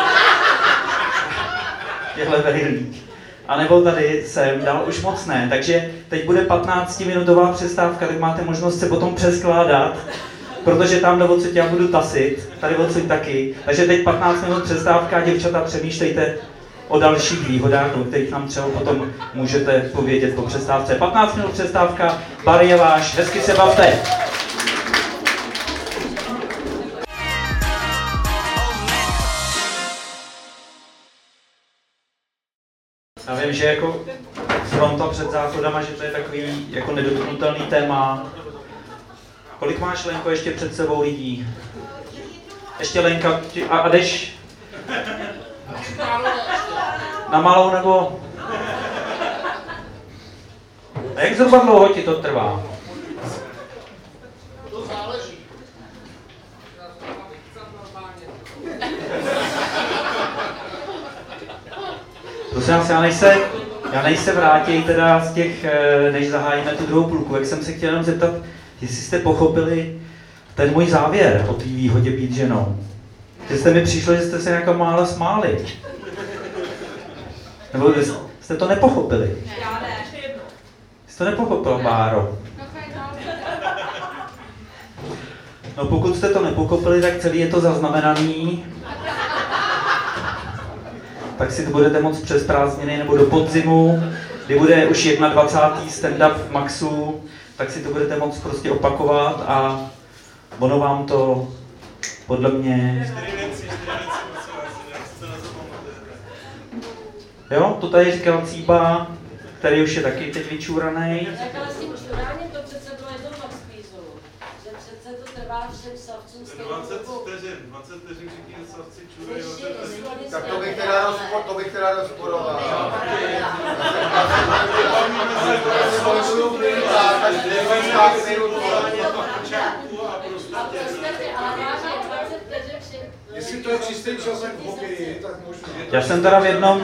Speaker 1: Těhle verilík. A nebo tady jsem dal už moc ne, takže teď bude patnáctiminutová přestávka, tak máte možnost se potom přeskládat. Protože tam do odsud já budu tasit, tady odsud taky. Takže teď patnáct minut přestávka a děvčata přemýšlejte o dalších výhodách, o kterých nám třeba potom můžete povědět po přestávce. patnáct minut přestávka, bar je váš, hezky se bavte. Já vím, že jako fronta před záchodama, že to je takový jako nedotknutelný téma. Kolik máš, Lenko, ještě před sebou lidí? Ještě Lenka, a, a jdeš na malou nebo? A jak zhruba dlouho ti to trvá?
Speaker 3: To záleží.
Speaker 1: Prosím vás, já než se, já než se vrátím teda z těch, než zahájíme tu druhou půlku, jak jsem se chtěl jenom zeptat, jestli jste pochopili ten můj závěr o té výhodě být ženou. Že jste mi přišli, že jste se jako málo smáli. Nebo jste to nepochopili?
Speaker 5: Já ne.
Speaker 1: Jste to nepochopil, Báro? No pokud jste to nepochopili, tak celý je to zaznamenaný. Tak si to budete moct přes prázdniny nebo do podzimu, kdy bude už dvacátého prvního stand-up v Maxu, tak si to budete moct prostě opakovat a ono vám to podle mě... Jo, to tady říkal Cíba, který už je taky teď vyčúranej.
Speaker 5: Tak ale s tím čuráním to přece bylo jednou v Maxpízu, že přece to trvá všem savcům stejnou
Speaker 2: dvacet
Speaker 5: dobu.
Speaker 2: vteřin, dvacet vteřin všichni savci čurají.
Speaker 3: Tak to bych teda rozpor, to bych teda rozporoval.
Speaker 6: Jestli to je čistý čas jak v hokeji, tak možná.
Speaker 1: Já jsem teda v jednom...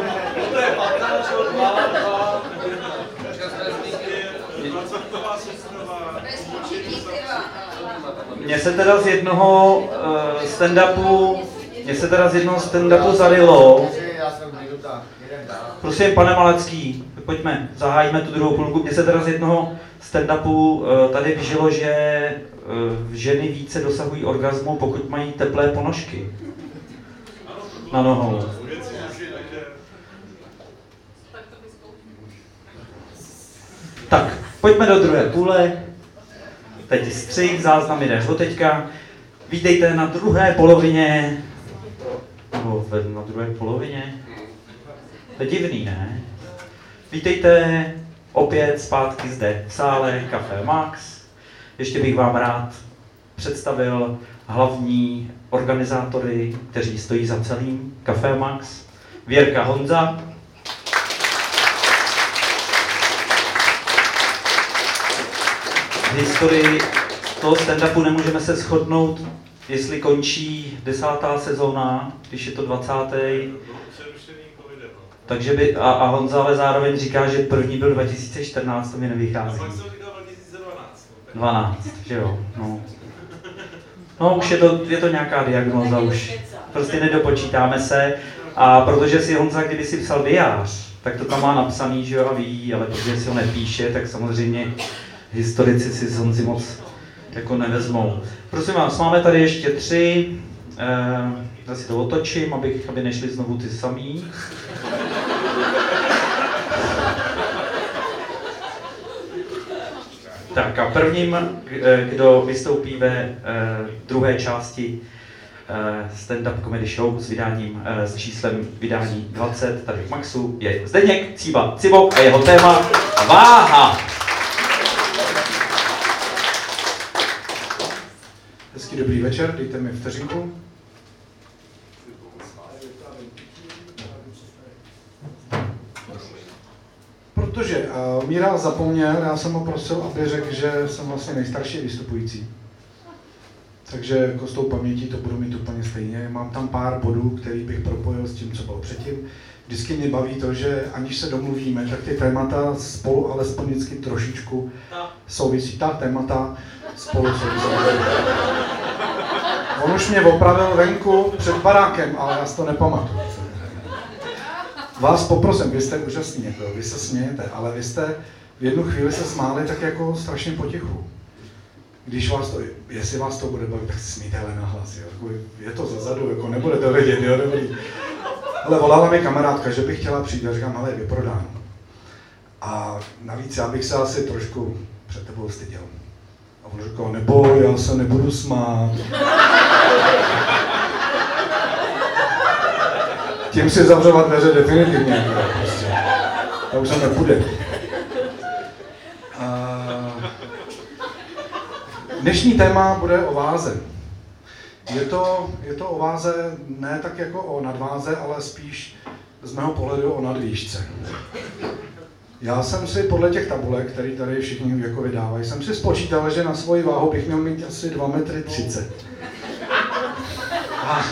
Speaker 1: Mně se teda z jednoho uh, stand-upu, mně se teda z jednoho stand-upu zarilo. Prosím, pane Malecký, pojďme, zahájíme tu druhou půlku. Mně se teda z jednoho stand-upu uh, tady vyžilo, že uh, ženy více dosahují orgazmu, pokud mají teplé ponožky na nohou. Tak, pojďme do druhé půle. Teď střih, záznam jdeš od teďka. Vítejte na druhé polovině, nebo na druhé polovině, to je divný, ne? Vítejte opět zpátky zde v sále Café Max. Ještě bych vám rád představil hlavní organizátory, kteří stojí za celým Café Max. Věrka Honza, v historii toho stand-upu nemůžeme se shodnout, jestli končí desátá sezóna, když je to dvacátá. Takže by, a, a Honza ale zároveň říká, že první byl dva tisíce čtrnáct, to mi nevychází. dvanáct, že jo, no. No už je to, je to nějaká diagnóza už. Prostě nedopočítáme se. A protože si Honza kdyby si psal diář, tak to tam má napsaný, že jo, a ví, ale protože si ho nepíše, tak samozřejmě historici si z Honzy moc jako nevezmou. Prosím vás, máme tady ještě tři, eh, já si to otočím, abych, aby nešli znovu ty samý. Tak a prvním, kdo vystoupí ve druhé části stand-up comedy show s vydáním, s číslem vydání dvacet tady v Maxu, je Zdeněk Cíba Cibo a jeho téma váha.
Speaker 6: Hezký dobrý večer, dejte mi vteřinku. Protože uh, Míra zapomněl, já jsem ho prosil, aby řekl, že jsem vlastně nejstarší vystupující. Takže jako s tou pamětí to budu mít úplně stejně. Mám tam pár bodů, který bych propojil s tím, co bylo předtím. Vždycky mě baví to, že aniž se domluvíme, tak ty témata spolu alespoň vždycky trošičku souvisí. Ta témata spolu souvisí. On už mě opravil venku před barákem, ale já si to nepamatuju. Vás poprosím, vy jste úžasní, jako, vy se smějete, ale vy jste v jednu chvíli se smáli tak jako strašně potichu. Když vás to, jestli vás to bude bavit, tak si smíte ale nahlas, jo. Jako, je to zezadu, jako nebude to vědět, jo, dobrý. Ale volala mi kamarádka, že bych chtěla přijít, a říkám, ale je vyprodáno. A navíc já bych se asi trošku před tebou styděl. A on říkal, neboj, já se nebudu smát. Tím si zavřovat dveře definitivně, prostě. To už se nepůjde. Dnešní téma bude o váze. Je to, je to o váze ne tak jako o nadváze, ale spíš z mého pohledu o nadvýšce. Já jsem si podle těch tabulek, které tady všichni jako vydávají, jsem si spočítal, že na svoji váhu bych měl mít asi dva metry třicet. A,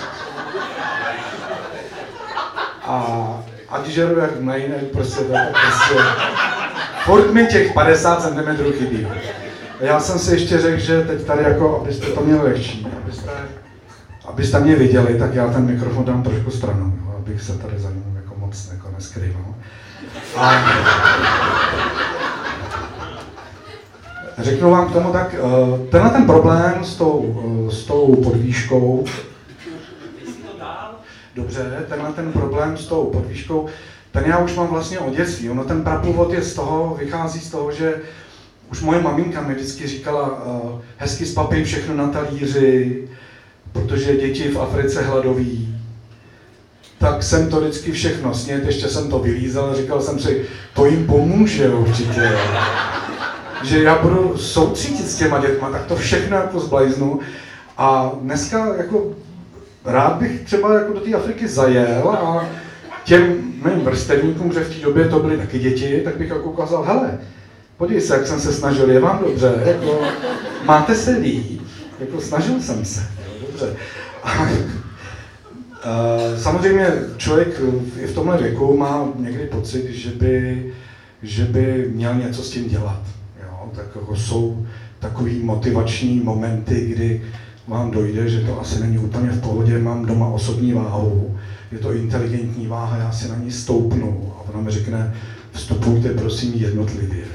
Speaker 6: a ať žeru jak mlejne, prostě to prostě... Furt mi těch padesát centimetrů chybí. Já jsem si ještě řekl, že teď tady jako, abyste to měli lehčí, abyste, abyste mě viděli, tak já ten mikrofon dám trošku stranou, abych se tady za ním jako moc jako neskrýval. A řeknu vám k tomu tak, tenhle ten problém s tou, s tou podvýškou, dobře, tenhle ten problém s tou podvýškou, ten já už mám vlastně od dětství. Ono ten prapůvod je z toho, vychází z toho, že už moje maminka mi vždycky říkala, uh, hezky s papím všechno na talíři, protože děti v Africe hladoví. Tak jsem to vždycky všechno snět, ještě jsem to vylízal, říkal jsem si, to jim pomůže určitě. Že já budu soucítit s těma dětma, tak to všechno jako zblajznu. A dneska jako rád bych třeba jako do té Afriky zajel a těm mým vrstevníkům, že v té době to byly taky děti, tak bych jako ukázal, hele, podívej se, jak jsem se snažil, je vám dobře, jako, máte se líp, jako snažil jsem se, jo, dobře. A, a, samozřejmě člověk i v tomhle věku má někdy pocit, že by, že by měl něco s tím dělat. Jo? Tak jako jsou takový motivační momenty, kdy vám dojde, že to asi není úplně v pohodě, mám doma osobní váhu, je to inteligentní váha, já si na ní stoupnu a ona mi řekne, vstupujte prosím jednotlivě.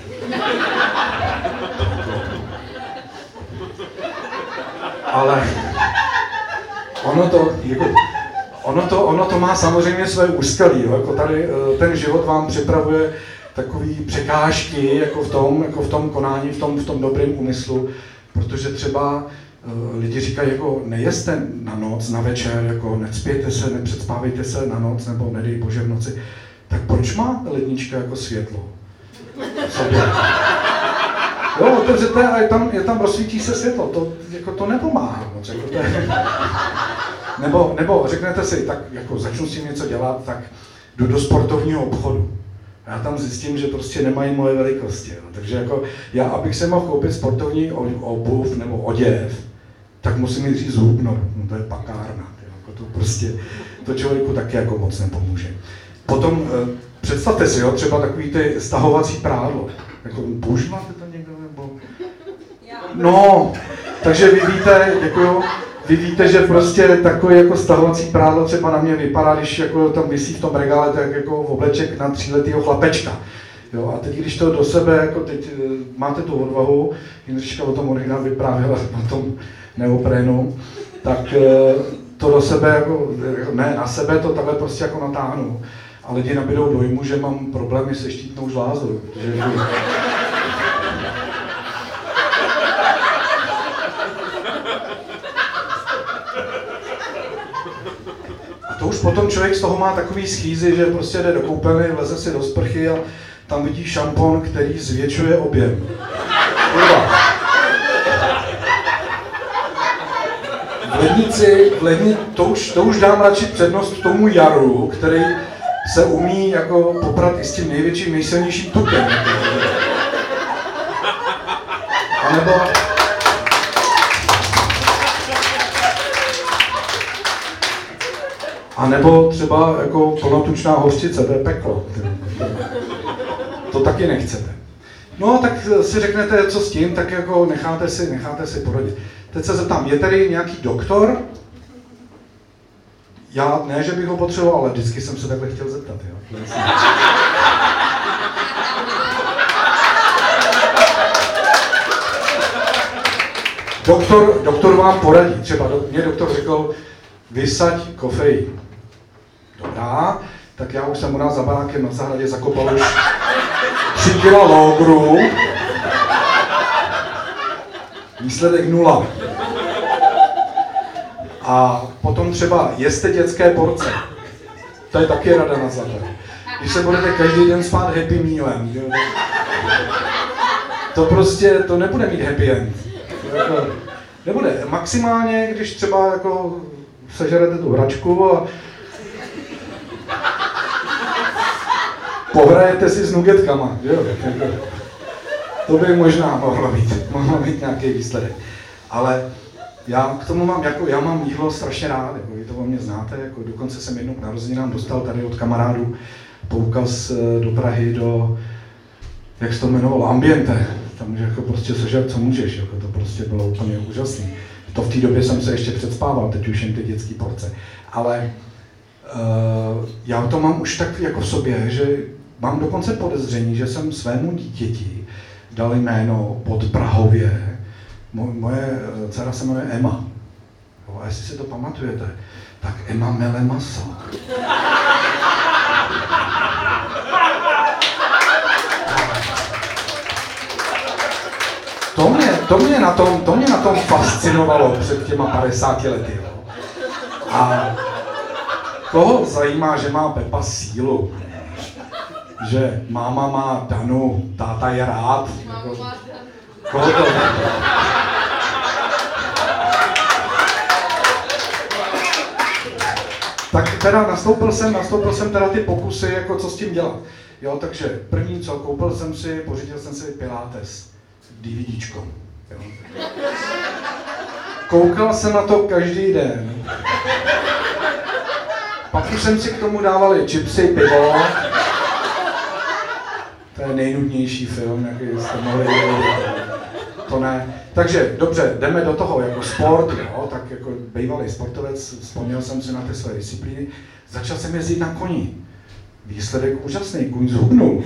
Speaker 6: Ale ono to, jako, ono to, ono to má samozřejmě své úskalí, jo? Jako tady ten život vám připravuje takové překážky jako v tom, jako v tom konání, v tom, v tom dobrém úmyslu, protože třeba lidi říkají, jako nejeste na noc, na večer, jako necpějte se, nepředspávejte se na noc, nebo nedej bože v noci, tak proč má ta lednička jako světlo? Sobě. Jo, otevřete a je tam, je tam rozsvítí se světlo, to, jako, to nepomáhá moc. Jako to je... nebo, nebo řeknete si, tak jako začnu s tím něco dělat, tak jdu do sportovního obchodu. Já tam zjistím, že prostě nemají moje velikosti. Jo. Takže jako já, abych se mohl koupit sportovní obuv nebo oděv, tak musím jít říct zhubnout. No to je pakárna. Jako to prostě, to člověku taky jako moc nepomůže. Potom představte si, jo, třeba takový ty stahovací prádlo. Jako, používáte to někdo, nebo? No, takže vy víte, děkuju, vy víte, že prostě takový jako stahovací prádlo třeba na mě vypadá, když jako tam visí v tom regále, tak jako obleček na tříletýho chlapečka. Jo, a teď, když to do sebe, jako teď máte tu odvahu, Jindřiška o tom originál vyprávěla o tom neoprénu, tak to do sebe, jako, ne na sebe, to takhle prostě jako natáhnu. A lidi nabídou dojmu, že mám problémy se štítnou žlázou. Že... A to už potom člověk z toho má takový schýzy, že prostě jde do koupelny, vleze si do sprchy a tam vidí šampon, který zvětšuje objem. Kurva. V lednici, v ledni, to, už, to už dám radši přednost tomu jaru, který se umí jako poprat i s tím největším, nejsilnějším tukem. A nebo... A nebo třeba jako plnotučná hořčice, to je peklo. To taky nechcete. No tak si řeknete, co s tím, tak jako necháte si, necháte si poradit. Teď se zeptám, je tady nějaký doktor? Já ne, že bych ho potřeboval, ale vždycky jsem se takhle chtěl zeptat. Jo? Doktor, doktor vám poradí. Třeba do, mě doktor řekl, vysaď kofein. Dobrá, tak já už jsem u nás za barákem na zahradě zakopal už tři kila logru. Výsledek nula. A potom třeba jeste dětské porce. To je taky rada na základ. Když se budete každý den spát happy mealem, jo? To prostě, to nebude mít happy end. Jako, nebude. Maximálně, když třeba jako sežerete tu hračku a pohrajete si s nugetkama, jo? Jako, to by možná mohlo být, mohlo být nějaký výsledek. Ale já k tomu mám, jako, já mám jídlo strašně rád, jako, vy to o mě znáte, jako, dokonce jsem jednou k narozeninám dostal tady od kamarádů poukaz do Prahy do, jak se to jmenovalo, Ambiente. Tam může jako prostě sežrat, co můžeš, jako, to prostě bylo úplně úžasný. To v té době jsem se ještě předspával, teď už jen ty dětské porce. Ale uh, já to mám už tak jako v sobě, že mám dokonce podezření, že jsem svému dítěti dal jméno pod Prahově. Moje dcera se jmenuje Emma. A jestli si to pamatujete, tak Emma mele maso. To mě, to mě, na tom, to mě na tom fascinovalo před těma padesáti lety. Jo. A koho zajímá, že má Pepa sílu? Že máma má Danu, táta je rád. Jako, koho to... Tak teda nastoupil jsem, nastoupil jsem teda ty pokusy, jako co s tím dělat. Jo, takže první co, koupil jsem si, pořídil jsem si Pilates, DVDčko. Jo. Koukal jsem na to každý den. Pak už jsem si k tomu dávali chipsy, pivo. To je nejnudnější film, jaký jste mohli dělat. To ne. Takže dobře, jdeme do toho jako sport, jo, tak jako bývalý sportovec, vzpomněl jsem si na ty své disciplíny, začal jsem jezdit na koni. Výsledek úžasný, kůň zhubnul.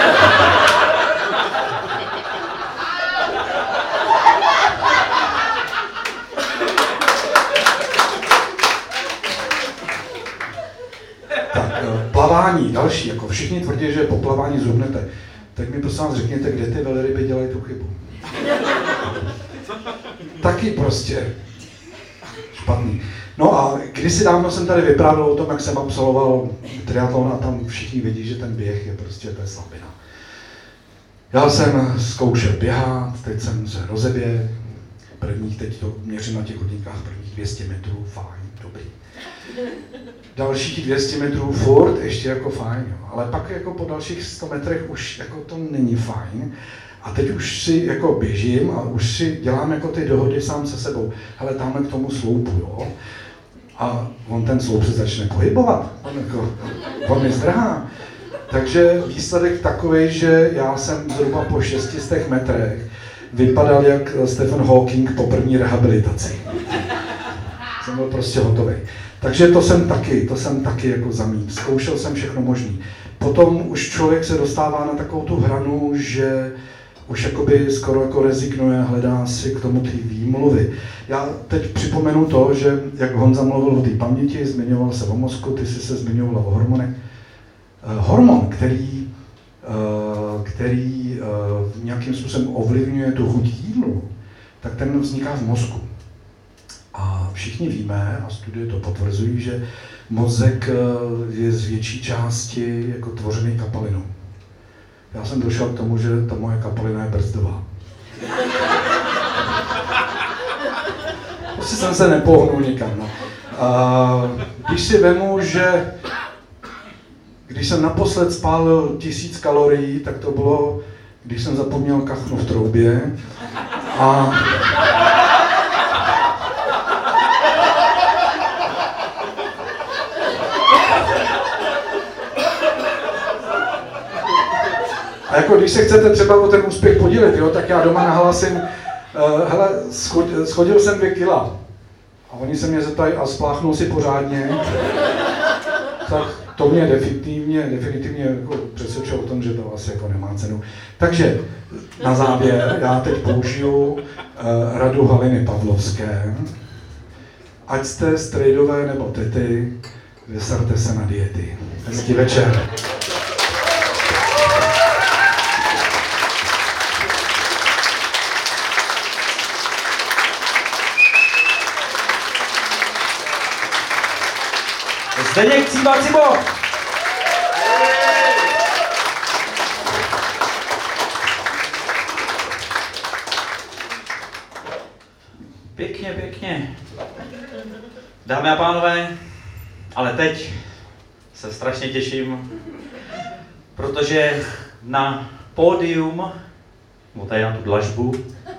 Speaker 6: Tak, plavání, další, jako všichni tvrdí, že po plavání zhubnete. Tak mi prosím vás řekněte, kde ty velryby dělají tu chybu. taky prostě špatný. No a kdysi dávno jsem tady vyprávěl o tom, jak jsem absolvoval triatlon a tam všichni vidí, že ten běh je prostě to je slabina. Já jsem zkoušel běhat, teď jsem se rozeběhl, prvních, teď to měřím na těch hodínkách, prvních dvě stě metrů, fajn, dobrý. Dalších dvě stě metrů furt, ještě jako fajn, jo. Ale pak jako po dalších sto metrech už jako to není fajn. A teď už si jako běžím a už si dělám jako ty dohody sám se sebou. Hele, tamhle k tomu sloupu, jo. A on ten sloup se začne pohybovat, on, jako, on mi zdrhá. Takže výsledek takový, že já jsem zhruba po šesti stech metrech vypadal jak Stephen Hawking po první rehabilitaci. Jsem byl prostě hotový. Takže to jsem taky, to jsem taky jako zamít. Zkoušel jsem všechno možný. Potom už člověk se dostává na takovou tu hranu, že už jakoby skoro jako rezignuje, hledá si k tomu ty výmluvy. Já teď připomenu to, že jak Honza mluvil o té paměti, zmiňoval se o mozku, ty jsi se zmiňovala o hormonech. Hormon, který, který nějakým způsobem ovlivňuje tu chuť jídlu, tak ten vzniká v mozku. A všichni víme, a studie to potvrzují, že mozek je z větší části jako tvořený kapalinou. Já jsem došel k tomu, že ta moje kapalina je brzdová. Prostě jsem se nepohnul nikam. No. A když si vemu, že když jsem naposled spálil tisíc kalorií, tak to bylo, když jsem zapomněl kachnu v troubě. A A jako když se chcete třeba o ten úspěch podělit, jo, tak já doma nahlásím, uh, hele, schod, schodil jsem dvě kila. A oni se mě zeptají, a spláchnul si pořádně. Tak to mě definitivně, definitivně jako přesvědčilo o tom, že to asi jako nemá cenu. Takže na závěr já teď použiju uh, radu Haliny Pavlovské. Ať jste strejdové nebo tety, vysarte se na diety. Hezký večer.
Speaker 1: Zdeněk Cíba Cibo! Pěkně, pěkně. Dámy a pánové, ale teď se strašně těším, protože na pódium, nebo tady na tu dlažbu,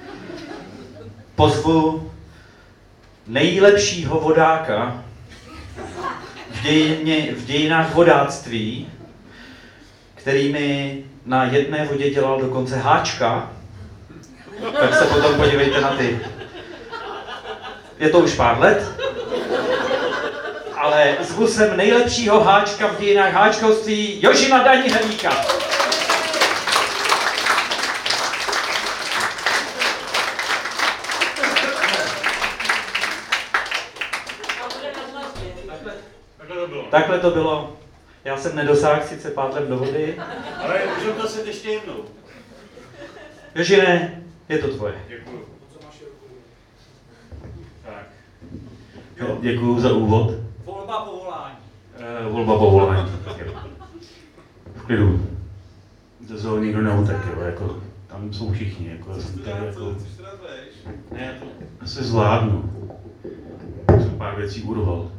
Speaker 1: pozvu nejlepšího vodáka v, dějině, v dějinách vodáctví, který mi na jedné vodě dělal dokonce háčka, tak se potom podívejte na ty. Je to už pár let, ale zvu sem nejlepšího háčka v dějinách háčkovství, Jožina Daní Helíka. Takhle to bylo. Já jsem nedosáhl sice pádlem do vody.
Speaker 7: Ale můžeme to se ještě jednou.
Speaker 1: Jožine, je to tvoje.
Speaker 7: Děkuju. Tak.
Speaker 1: Jo. Děkuju za úvod.
Speaker 7: Volba povolání.
Speaker 1: E, volba povolání. V klidu. To se ho nikdo neutek, jo, jako, tam jsou všichni, jako, já jsem tady, jako, ne, to asi zvládnu. Jsem pár věcí urval.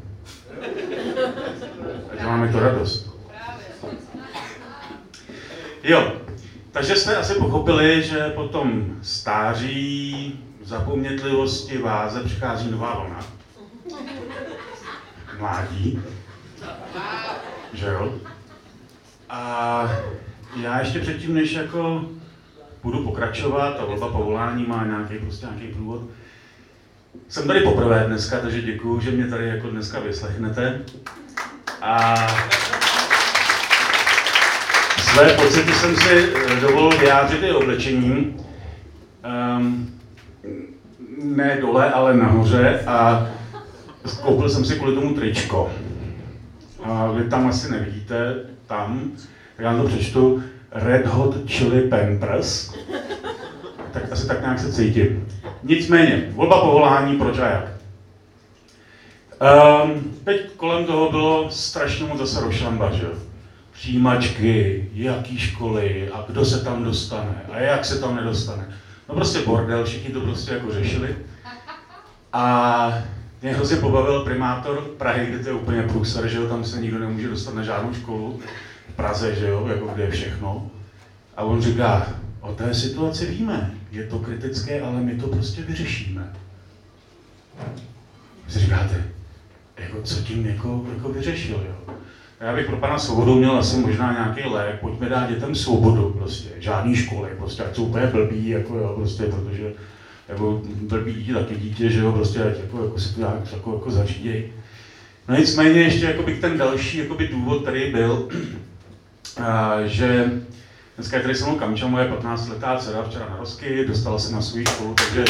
Speaker 1: A dělá mi to radost. Jo, takže jste asi pochopili, že po tom stáří, zapomnětlivosti, váze přichází nová vlna. Mládí. Že jo? A já ještě předtím, než jako budu pokračovat a volba povolání má nějaký, prostě nějaký průvod, jsem tady poprvé dneska, takže děkuju, že mě tady jako dneska vyslechnete. A své pocity jsem si dovolil vyjádřit i oblečením. Um, ne dole, ale nahoře. A koupil jsem si kvůli tomu tričko. A vy tam asi nevidíte, tam, tak já to přečtu. Red Hot Chili Peppers. Tak asi tak nějak se cítím.
Speaker 8: nicméně, volba povolání, proč a jak. Um, teď kolem toho bylo strašně moc zase rošlamba, že jo. Přijímačky, jaký školy a kdo se tam dostane a jak se tam nedostane. No prostě bordel, všichni to prostě jako řešili. A mě hrozně pobavil primátor Prahy, kde to je úplně průser, že jo, tam se nikdo nemůže dostat na žádnou školu. V Praze, že jo, jako kde je všechno. A on říká, o té situaci víme, je to kritické, ale my to prostě vyřešíme. Vy si říkáte, jako, co tím jako, jako vyřešil, jo? Já bych pro pana Svobodu měl asi možná nějaký lék, pojďme dát dětem svobodu prostě, žádný školy, prostě, ať jsou úplně blbý, jako jo, prostě, protože jako blbý dítě taky dítě, že jo, prostě, ať jako, jako si to nějak jako, jako zaříděj. No nicméně ještě jakoby ten další jakoby důvod tady byl, a, že dneska je tady se mnou Kamča, moje patnáctiletá dcera, včera na rozky, dostala se na svou školu, takže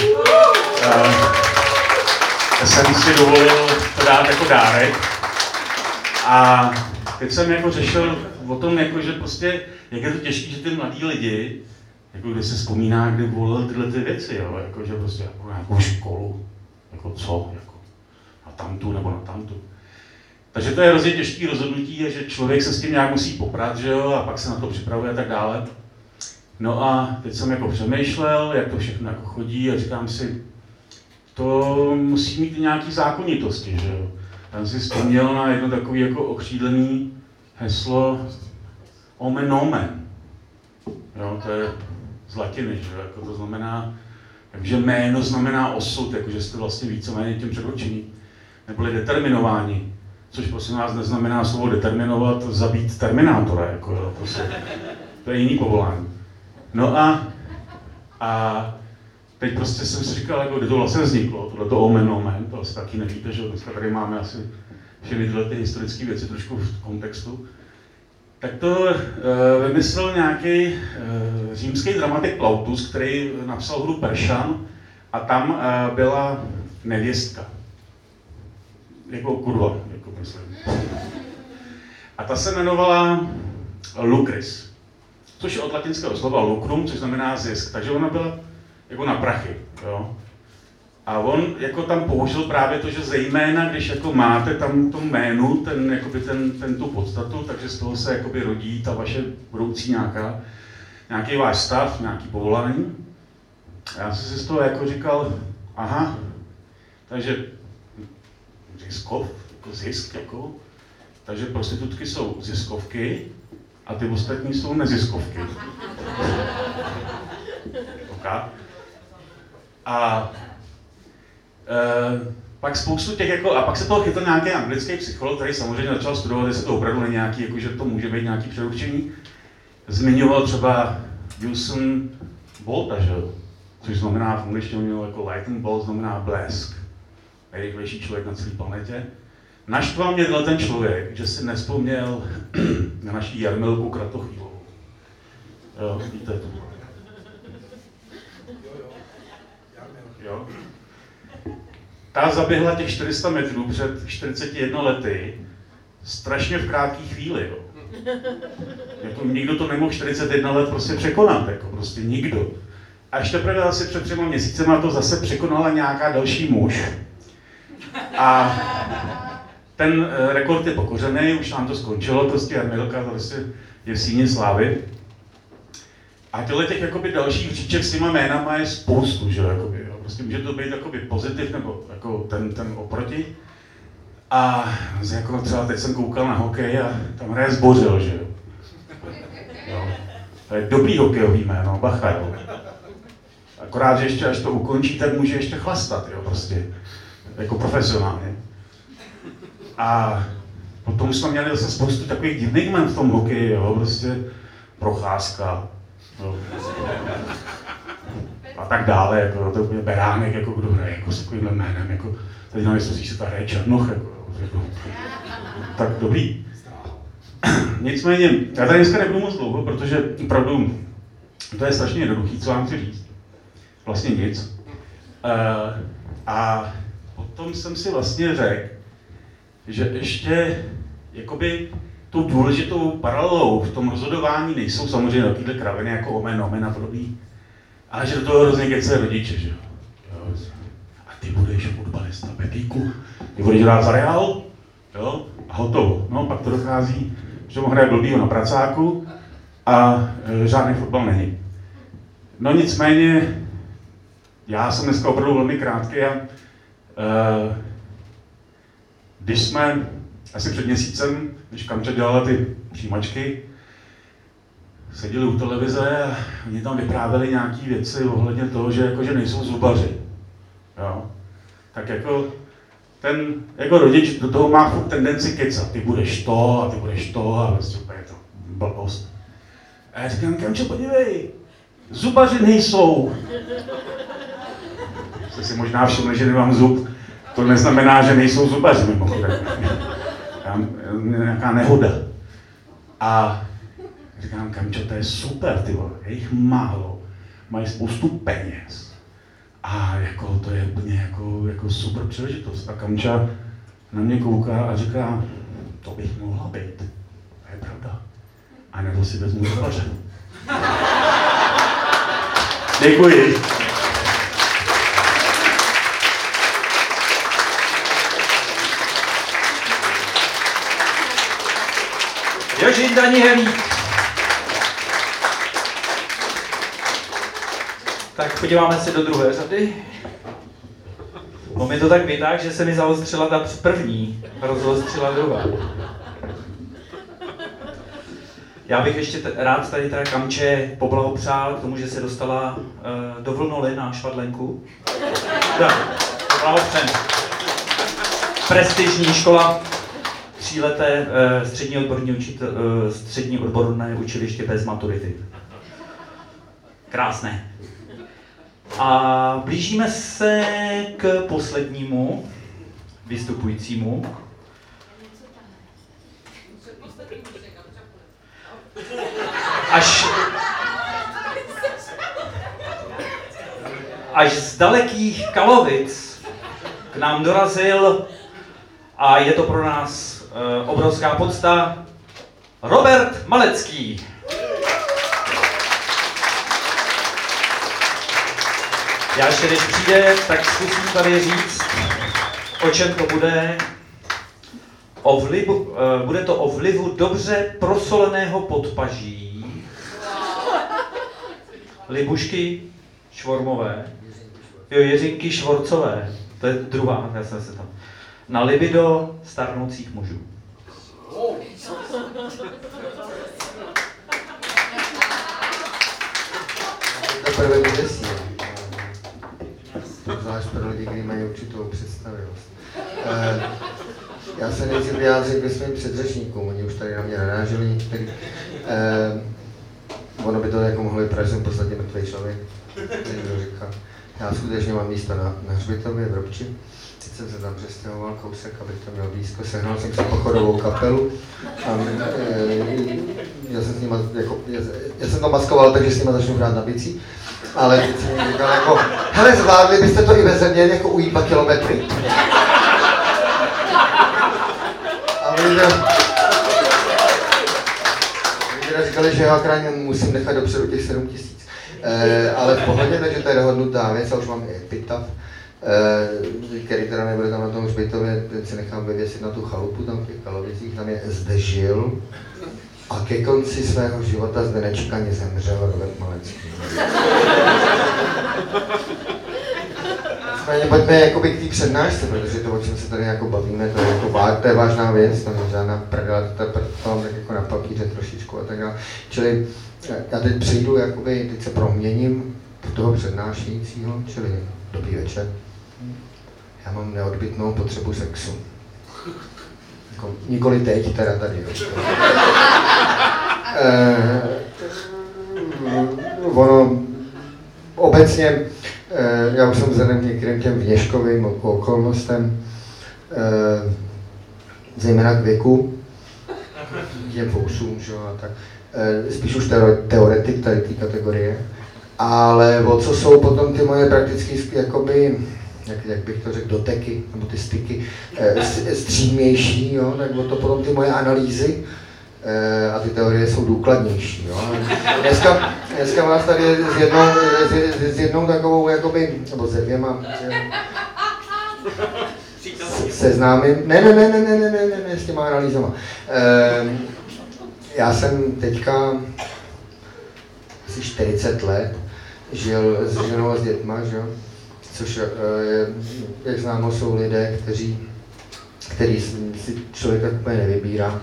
Speaker 8: a, jsem si dovolil to dát jako dárek. A teď jsem jako řešil o tom, jako, že prostě, jak je to těžké, že ty mladí lidi, jako kdy se vzpomíná, kdy volil tyhle ty věci, jo, jako, že prostě jako nějakou školu, jako co, jako na tamtu nebo na tamtu. Takže to je hrozně těžké rozhodnutí, že člověk se s tím nějak musí poprat, že jo, a pak se na to připravuje a tak dále. No a teď jsem jako přemýšlel, jak to všechno jako chodí a říkám si, to musí mít nějaký zákonitosti, že jo. Já jsem si vzpomněl na jedno takové jako okřídlené heslo omen omen. Jo, to je z latiny, že jo, jako to znamená, takže jméno znamená osud, jakože jste vlastně víceméně tím předurčení, neboli determinováni. Což prosím vás neznamená slovo determinovat, zabít terminátora, jako jo, prostě, to je jiný povolání. No a, a teď prostě jsem si říkal, jako, kdy to vlastně vzniklo, tohleto omen omen, to asi taky nevíte, že dneska tady máme asi všechny tyhle ty historické věci trošku v kontextu. Tak to uh, vymyslel nějaký uh, římský dramatik Plautus, který napsal hru Peršan a tam uh, byla nevěstka. Jako kurva, jako myslím. A ta se jmenovala Lucris, což je od latinského slova lucrum, což znamená zisk, takže ona byla jako na prachy, jo. A on jako tam použil právě to, že zejména, když jako máte tam to jménu, ten, jakoby ten, ten tu podstatu, takže z toho se jakoby rodí ta vaše budoucí nějaká, nějaký váš stav, nějaký povolání. A já jsem si z toho jako říkal, aha, takže ziskov, jako zisk, jako, takže prostitutky jsou ziskovky a ty ostatní jsou neziskovky. Okay. A e, pak spoustu těch jako, a pak se toho chytl nějaký anglický psycholog, který samozřejmě začal studovat, jestli to opravdu není nějaký, jako, že to může být nějaký předurčení. Zmiňoval třeba Usain Bolta, že? Což znamená v angličtině jako lightning bolt, znamená blesk. Nejrychlejší člověk na celé planetě. Naštval mě ten člověk, že si nevzpomněl na naší Jarmilku Kratochvílovou. Jo, víte to. Jo. Ta zaběhla těch čtyři sta metrů před čtyřiceti jednou lety, strašně v krátké chvíli. Jo. Jako nikdo to nemohl čtyřicet jedna let prostě překonat, jako prostě nikdo. Až teprve asi před třema měsícema to zase překonala nějaká další muž. A ten rekord je pokořený, už nám to skončilo, prostě Jarmilka prostě je v síni slávy. A těchto těch jakoby dalších říček s těma jménama je spoustu, že jakoby, jo. Prostě může to být jakoby pozitiv nebo jako ten, ten oproti. A jako třeba teď jsem koukal na hokej a tam hraje Zbořil, že jo. jo. To je dobrý hokejový jméno, bacha, jo. Akorát, že ještě až to ukončí, tak může ještě chlastat, jo, prostě. Jako profesionálně. A potom jsme měli zase spoustu takových divných jmen v tom hokeji, jo, prostě Procházka. No. A tak dále, jako, to je Beránek, jako kdo hraje jako s takovýmhle jménem, jako, tady na myslí, že to hraje Černoch, jako, jako, tak dobrý. Nicméně, já tady dneska nebudu moc dlouho, protože opravdu to je strašně jednoduchý, co vám chci říct. Vlastně nic. Uh, a potom jsem si vlastně řekl, že ještě jakoby tou důležitou paralelou v tom rozhodování nejsou samozřejmě takovýhle kraviny jako omen, omen a podobný, ale že do toho hrozně kece rodiče, že jo. a ty budeš fotbalista, Petíku, ty budeš hrát za Real, jo, a hotovo. No, pak to dochází, že mu hraje blbýho na pracáku a e, žádný fotbal není. No nicméně, já jsem dneska opravdu velmi krátký a e, když jsme asi před měsícem, když Kamča dělala ty přijímačky, seděli u televize a oni tam vyprávěli nějaké věci ohledně toho, že, jako, že nejsou zubaři. Jo? Tak jako ten jako rodič do toho má furt tendenci kecat. Ty budeš to a ty budeš to a vlastně úplně je to blbost. A já říkám, Kamčo, podívej, zubaři nejsou. Jste si možná všimli, že nemám zub. To neznamená, že nejsou zubaři mimochodem. Nějaká nehoda. A říkám, Kamčo, to je super, ty vole, je jich málo, mají spoustu peněz. A jako to je úplně jako, jako super příležitost. A Kamča na mě kouká a říká, to bych mohla být. To je pravda. A nebo si vezmu zubaře. Děkuji.
Speaker 1: Jožin Danielík. Tak podíváme se do druhé řady. No mi to tak vytáh, že se mi zaostřila ta první, rozostřila druhá. Já bych ještě t- rád tady teda Kamče poblahopřál k tomu, že se dostala uh, do Vlnoly na švadlenku. Tak, blahopřem. Prestižní škola, tříleté uh, střední, odborní učit, uh, střední odborné učiliště bez maturity. Krásné. A blížíme se k poslednímu vystupujícímu. Až, až z dalekých Kalovic k nám dorazil, a je to pro nás uh, obrovská podsta, Robert Malecký. Já ještě než přijde, tak zkusím tady říct, o čem to bude. O vlivu, uh, bude to o vlivu dobře prosoleného podpaží Libušky Švormové, jo, Jiřinky Švorcové, to je druhá, já jsem se tam, na libido starnoucích mužů.
Speaker 9: To prvé bude si, zvlášť pro lidi, kteří mají určitou představivost. E, já se nejdřív vyjádřit k svým předřečníkům, oni už tady na mě naráželi některý. E, ono by to jako mohlo vypadat, že jsem v podstatě mrtvý člověk, někdo říká. Já skutečně mám místo na, na hřbitově v Robči. Teď jsem se tam přestěhoval kousek, abych to měl blízko. Sehnal jsem si pochodovou kapelu. A, e, já, jsem s nima, jako, já, já jsem to maskoval, takže s nima začnu hrát na bicí. Ale teď jsem mi říkal jako, hele, zvládli byste to i ve země, jako ujít dva kilometry? A oni teda říkali, že já krajně musím nechat dopředu těch sedm tisíc. E, ale v pohodě, takže to je dohodnutá věc a už mám i epitaf, e, který teda nebude tam na tom hřbitově, teď si nechám vyvěsit na tu chalupu tam v těch Kalovicích, tam je zde žil a ke konci svého života zde nečekaně zemřel Robert Malecký. Nicméně pojďme jakoby k té přednášce, protože to, o čem se tady jako bavíme, to je, jako vá, to je vážná věc, to není žádná prdela, to mám tak jako na papíře trošičku a tak dále. Čili já teď přijdu, jakoby, teď se proměním v toho přednášejícího, čili dobrý večer. Já mám neodbytnou potřebu sexu. Jako, nikoli teď, teda tady. eh, ono, obecně, eh, já už jsem vzhledem k některým těm vněškovým okolnostem, eh, zejména k věku, těm fousům, že jo, a tak, eh, spíš už teoretik tady té kategorie, ale o co jsou potom ty moje praktické, jakoby, jak, jak bych to řekl, doteky, nebo ty styky, eh, střídmější, jo, tak o to potom ty moje analýzy, a ty teorie jsou důkladnější. Jo. Dneska, dneska vás tady s jednou, s, s jednou takovou, jakoby, nebo se dvěma, seznámím. Ne, ne, ne, ne, ne, ne, ne, ne, ne, s těma analýzama. Ehm, já jsem teďka asi čtyřicet let žil s ženou a s dětma, že? Což, e, jak známo, jsou lidé, kteří, který si člověk tak úplně nevybírá.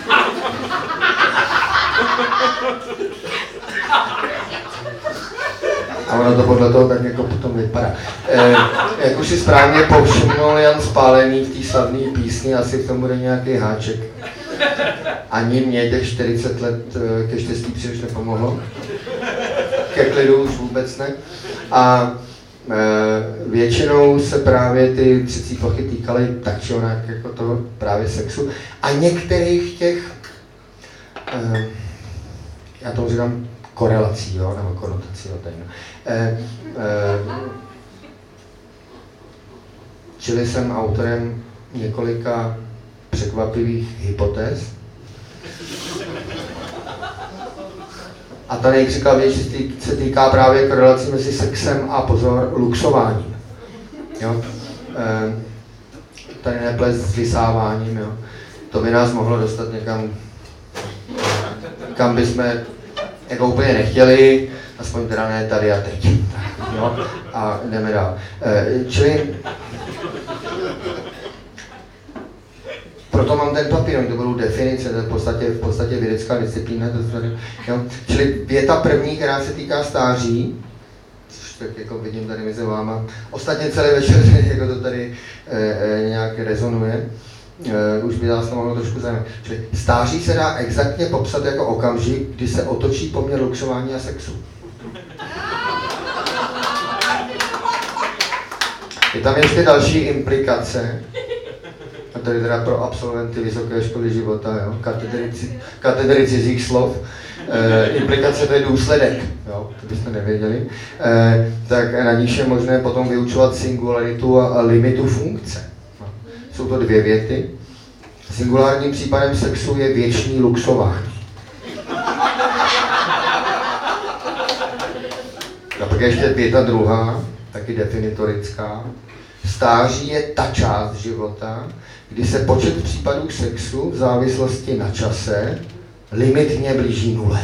Speaker 9: A ono to podle toho tak jako potom vypadá. E, jak už si správně povšimnul Jan Spálený v té slavné písni, asi v tom bude nějaký háček. Ani mě těch čtyřicet let ke štěstí příliš nepomohlo. Ke klidu už vůbec ne. A e, většinou se právě ty třecí plochy týkaly tak či onak jako toho právě sexu. A některých těch, e, já tomu říkám, korelací, jo, nebo konotací, jo, tady, no. e, e, čili jsem autorem několika překvapivých hypotéz. A ta nejkřiklavější se týká právě korelací mezi sexem a, pozor, luxováním. Jo? E, tady neples s vysáváním, jo? To by nás mohlo dostat někam, kam bychom jako úplně nechtěli, aspoň teda ne tady a teď. Jo? A jdeme dál. E, čili proto mám ten papír, to budou definice, to je v podstatě, v podstatě vědecká disciplína. To tady, jo? Čili věta první, která se týká stáří, což tak jako vidím tady mezi váma, ostatně celý večer jako to tady e, e, nějak rezonuje, e, už by nás to mohlo trošku zajímat. Čili stáří se dá exaktně popsat jako okamžik, kdy se otočí poměr luxování a sexu. Je tam ještě další implikace, a tady teda pro absolventy Vysoké školy života, jo, katedry, katedry cizích slov, e, implikace to je důsledek, jo, to byste nevěděli, e, tak na níž je možné potom vyučovat singularitu a, a limitu funkce. No. Jsou to dvě věty. Singulárním případem sexu je věčný luxování. A pak ještě věta druhá, taky definitorická. Stáří je ta část života, kdy se počet případů sexu v závislosti na čase limitně blíží nule.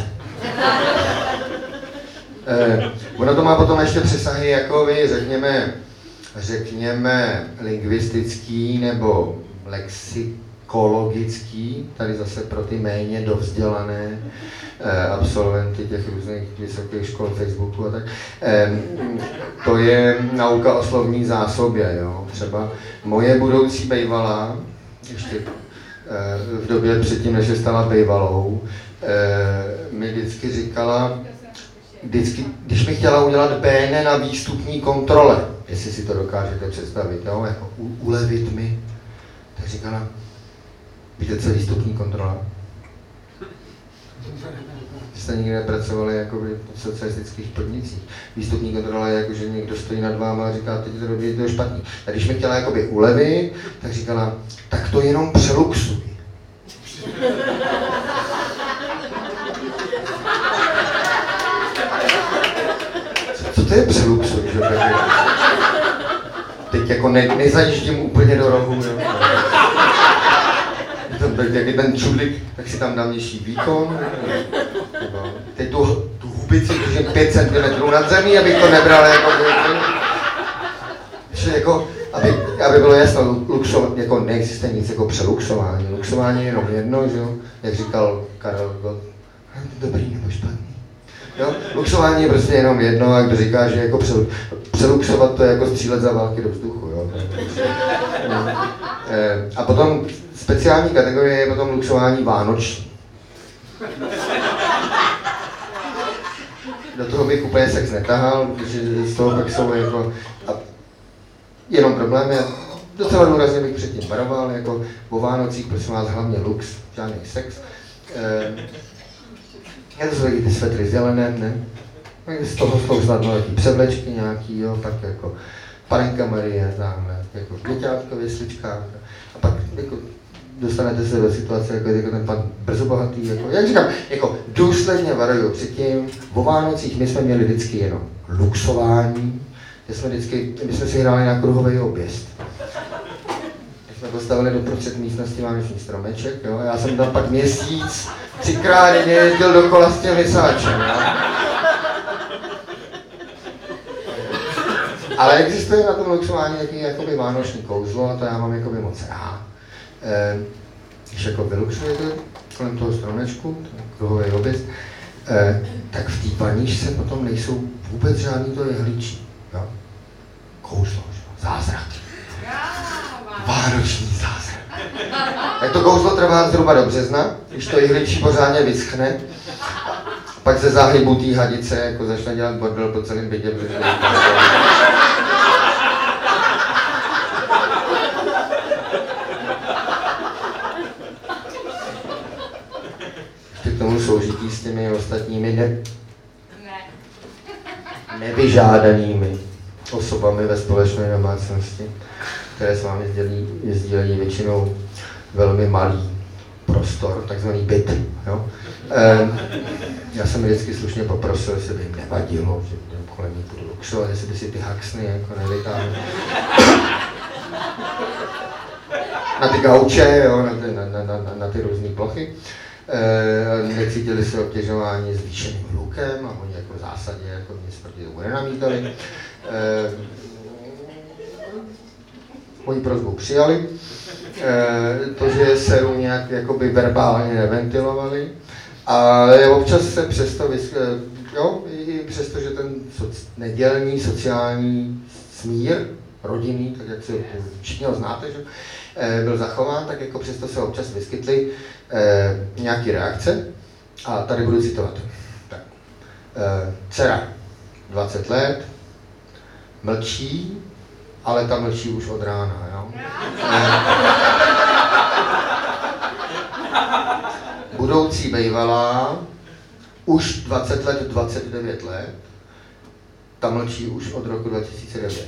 Speaker 9: eh, ono to má potom ještě přesahy jako vy, řekněme, řekněme lingvistický nebo lexikologický, tady zase pro ty méně dovzdělané eh, absolventy těch různých vysokých škol, Facebooku a tak. Eh, to je nauka o slovní zásobě, jo. Třeba moje budoucí bejvalá, ještě eh, v době předtím, než se stala bejvalou, eh, mi vždycky říkala, vždycky, když mi chtěla udělat bé en na výstupní kontrole, jestli si to dokážete představit, jo, jako u, ulevit mi, tak říkala, víte, co je výstupní kontrola? Jste nikdy nepracovali jako v socialistických podnicích. Výstupní kontrola je jako, že někdo stojí nad váma a říká, teď to robí, to je špatný. A když mi chtěla jakoby ulevit, tak říkala, tak to jenom přeluxuj. Co to je přeluxuj? Že? Teď jako ne, nezajíždím úplně do rohu. Jo? Jak je ten čudlik, tak si tam dám nižší výkon. Teď tu, tu hubici držím pět centimetrů nad zemí, abych to nebral jako... jako aby, aby bylo jasno, luxo, jako neexistuje nic jako přeluxování. Luxování je jenom jedno, že jo? Jak říkal Karel Gott, dobrý nebo špatný. Jo? Luxování je prostě jenom jedno a kdo říká, že jako přelu, přeluxovat to je jako střílet za války do vzduchu. Jo? A potom speciální kategorie je potom luxování vánoční. Do toho bych úplně sex netahal, protože z toho pak jsou jako a jenom problémy. Docela důrazně bych předtím varoval, jako o Vánocích, prosím vás, hlavně lux, žádný sex. Já to jsou taky ty svetry zelené, ne? Z toho jsou snadno jaký převlečky nějaký, jo, pak jako Panenka Marie, tamhle, jako děťátko, věslička. A pak jako dostanete se do situace, jako, jako ten pan brzobohatý, jako, jak říkám, jako důsledně varuju předtím, o Vánocích my jsme měli vždycky jenom luxování, že jsme vždycky, my jsme si hráli na kruhový objezd. My jsme postavili do prostřed místnosti vánoční stromeček, jo, já jsem tam pak měsíc, třikrát denně jezdil dokola s tím vysáčem, jo. Ale existuje na tom luxování takový jakoby vánoční kouzlo a to já mám jakoby moc rád. E, když jako vyluxujete kolem toho stromečku, kruhový objezd, e, tak v té panížce potom nejsou vůbec žádný to jehličí. Jo? Kouzlo, zázrak. Vánoční zázrak. Tak to kouzlo trvá zhruba do března, když to jehličí pořádně vyschne, pak ze záhybu té hadice jako začne dělat bordel po celém bytě, protože k tomu soužití s těmi ostatními ne... nevyžádanými osobami ve společné domácnosti, které s vámi sdělí, sdílejí většinou velmi malý prostor, takzvaný byt. Jo? E, já jsem vždycky slušně poprosil, jestli by jim nevadilo, že kolem ní budu luxovat, jestli by si ty haxny jako nevytáhli. Na ty gauče, jo, na, ty, na, na, na, na ty různé plochy. E, necítili se obtěžování zvýšeným hlukem a oni jako v zásadě jako nic proti tomu nenamítali. E, moji prosbu přijali. E, to, že se nějak jakoby verbálně neventilovali. A občas se přesto, vys... jo, i přesto, že ten soc... nedělní sociální smír, rodinný, tak jak si všichni ho znáte, že? E, byl zachován, tak jako přesto se občas vyskytly e, nějaké reakce. A tady budu citovat. Tak. E, dcera, dvacet let, mlčí, ale ta mlčí už od rána, jo? E, budoucí bejvalá, už dvacet let, dvacet devět let, ta mlčí už od roku dva tisíce devět.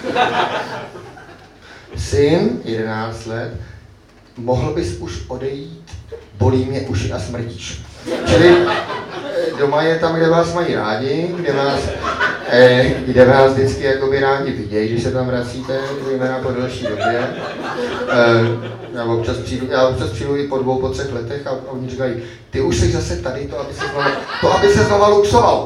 Speaker 9: Syn, jedenáct let, mohl bys už odejít, bolí mě uši a smrdíš. Čili doma je tam, kde vás mají rádi, kde vás, eh, kde vás vždycky jakoby rádi vidějí, když se tam vracíte, zejména po delší době. Eh, já, občas přijdu, já občas přijdu i po dvou, po třech letech a, a oni říkají, ty už jsi zase tady, to aby se znova, to, aby se znova luxoval.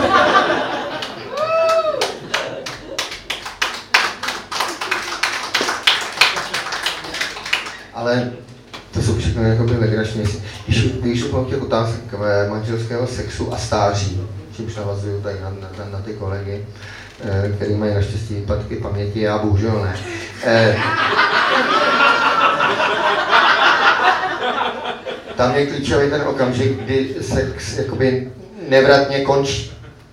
Speaker 9: Ale to jsou všechno jakoby legrační věci. Když, když u těch otázek manželského sexu a stáří, čímž navazuju tady na, na, na ty kolegy, eh, který mají naštěstí výpadky paměti, já bohužel ne. Eh, tam je klíčový ten okamžik, kdy sex jakoby nevratně končí.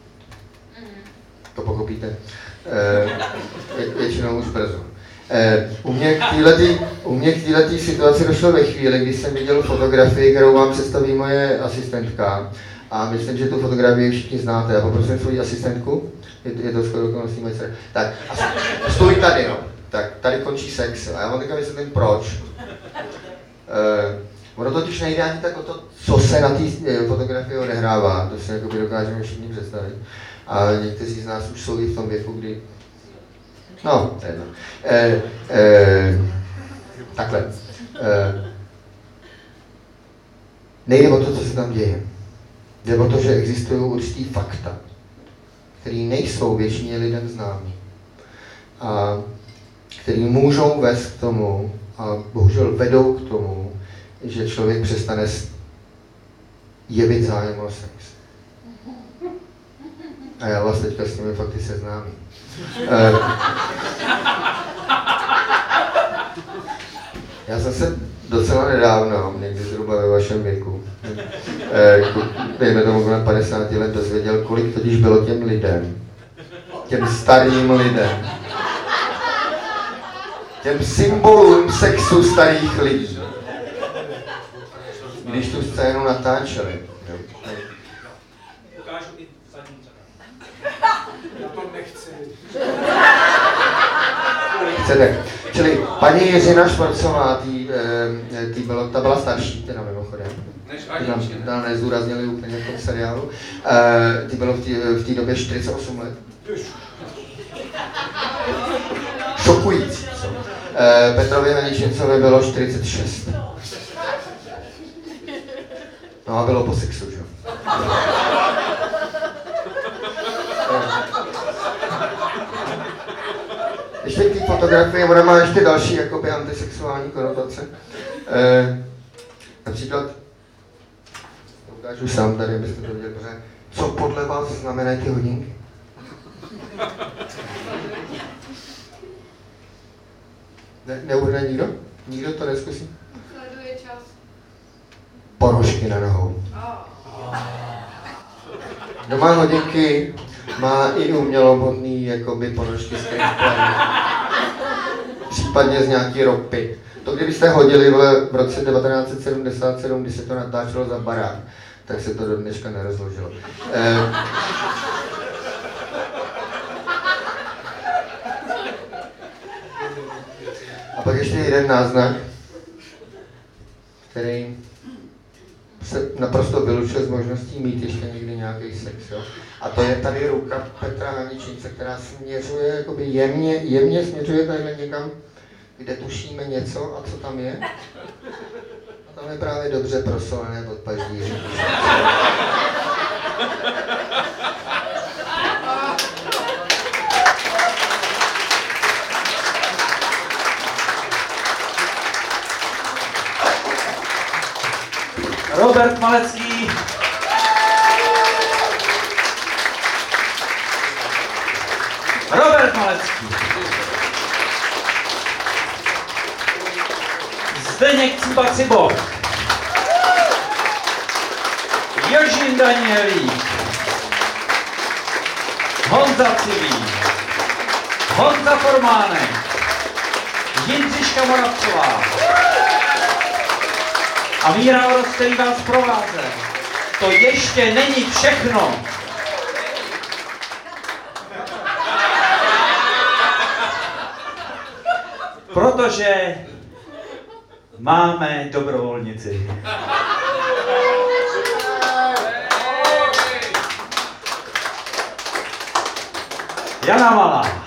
Speaker 9: To pochopíte. Eh, většinou už brzo. U mě k této situaci došlo ve chvíli, kdy jsem viděl fotografii, kterou vám představí moje asistentka. A myslím, že tu fotografii všichni znáte. Já poprosím svoji asistentku. Je, je to skoro okolností moje dcery. Tak, a stůj tady, no. Tak, tady končí sex. A já vám teďka vysvětlím proč. Uh, ono totiž nejde ani tak o to, co se na té fotografii odehrává. To si jakoby dokážeme všichni představit. A někteří z nás už jsou i v tom věku, kdy no, to je jedno. E, e, takhle. E, nejde o to, co se tam děje. Jde o to, že existují určitý fakta, které nejsou většině lidem známí. A které můžou vést k tomu, a bohužel vedou k tomu, že člověk přestane jevit zájem o sex. A já vás teďka s těmi fakty seznámím. Uh, já jsem se docela nedávno, někdy zhruba ve vašem věku, uh, dejme tomu kolem padesáti let, dozvěděl, kolik totiž bylo těm lidem, těm starým lidem, těm symbolům sexu starých lidí, když tu scénu natáčeli.
Speaker 7: Ukážu i zadní
Speaker 6: Já to nechci.
Speaker 9: Chcete. Čili paní Jiřina Švarcová, tý, tý bylo, ta byla starší, teda mimochodem. Ty tam, tam nezdůraznili úplně v tom seriálu. E, ty bylo v té době čtyřicet osm let. Šokující, co? E, Petrovi Haničincovi bylo čtyřicet šest. No a bylo po sexu, že? Ještě k té fotografii, ona má ještě další jakoby antisexuální konotace. E, například, ukážu sám tady, abyste to viděli pořád. Co podle vás znamenají ty hodinky? Ne, neuhrne nikdo? Nikdo to neskusí?
Speaker 10: Sleduje čas.
Speaker 9: Ponožky na nohou. Kdo má hodinky, má i umělohmotný jakoby ponožky z krychtlem. Případně z nějaký ropy. To kdybyste hodili v, v roce devatenáct set sedmdesát sedm, když se to natáčelo za barák, tak se to do dneška nerozložilo. Eh, A pak ještě jeden náznak, který se naprosto vylučuje z možností mít ještě někdy nějaký sex, jo? A to je tady ruka Petra Haničince, která směřuje, jakoby jemně, jemně směřuje tady někam, kde tušíme něco a co tam je. A tam je právě dobře prosolené podpaždí.
Speaker 1: Robert Malecký. Robert Malecký. Zdeněk Ciba-Cibo. Jožin Danielík. Honza Cibí. Honza Formánek. Jindřiška Moravcová. A Míra Oros, který vás provázel. To ještě není všechno. Protože máme dobrovolnici. Jana Malá.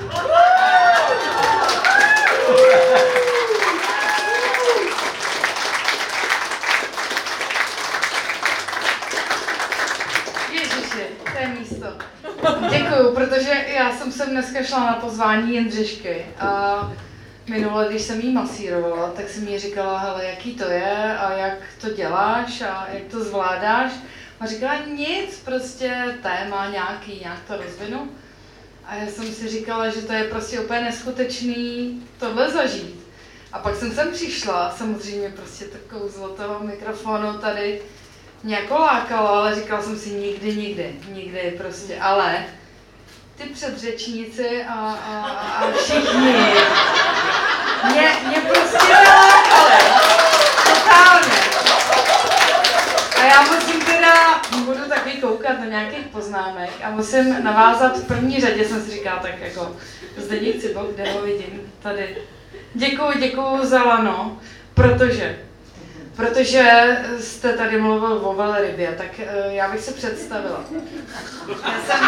Speaker 10: Děkuju, protože já jsem sem dneska šla na pozvání Jindřišky a minule, když jsem jí masírovala, tak jsem jí říkala, hele, jaký to je a jak to děláš a jak to zvládáš. A říkala nic, prostě téma nějaký, nějak to rozvinu. A já jsem si říkala, že to je prostě úplně neskutečný tohle zažít. A pak jsem sem přišla, samozřejmě prostě to kouzlo toho mikrofonu tady mě jako lákalo, ale říkala jsem si nikdy, nikdy, nikdy prostě, ale ty předřečníci a, a, a všichni mě, mě prostě nelákali, totálně. A já musím teda, budu taky koukat na nějakých poznámek a musím navázat v první řadě, jsem si říkala tak jako Zdeněk Cibo, kde ho vidím, tady. Děkuju, děkuju za lano, protože Protože jste tady mluvil o velrybě, tak já bych se představila. Já jsem,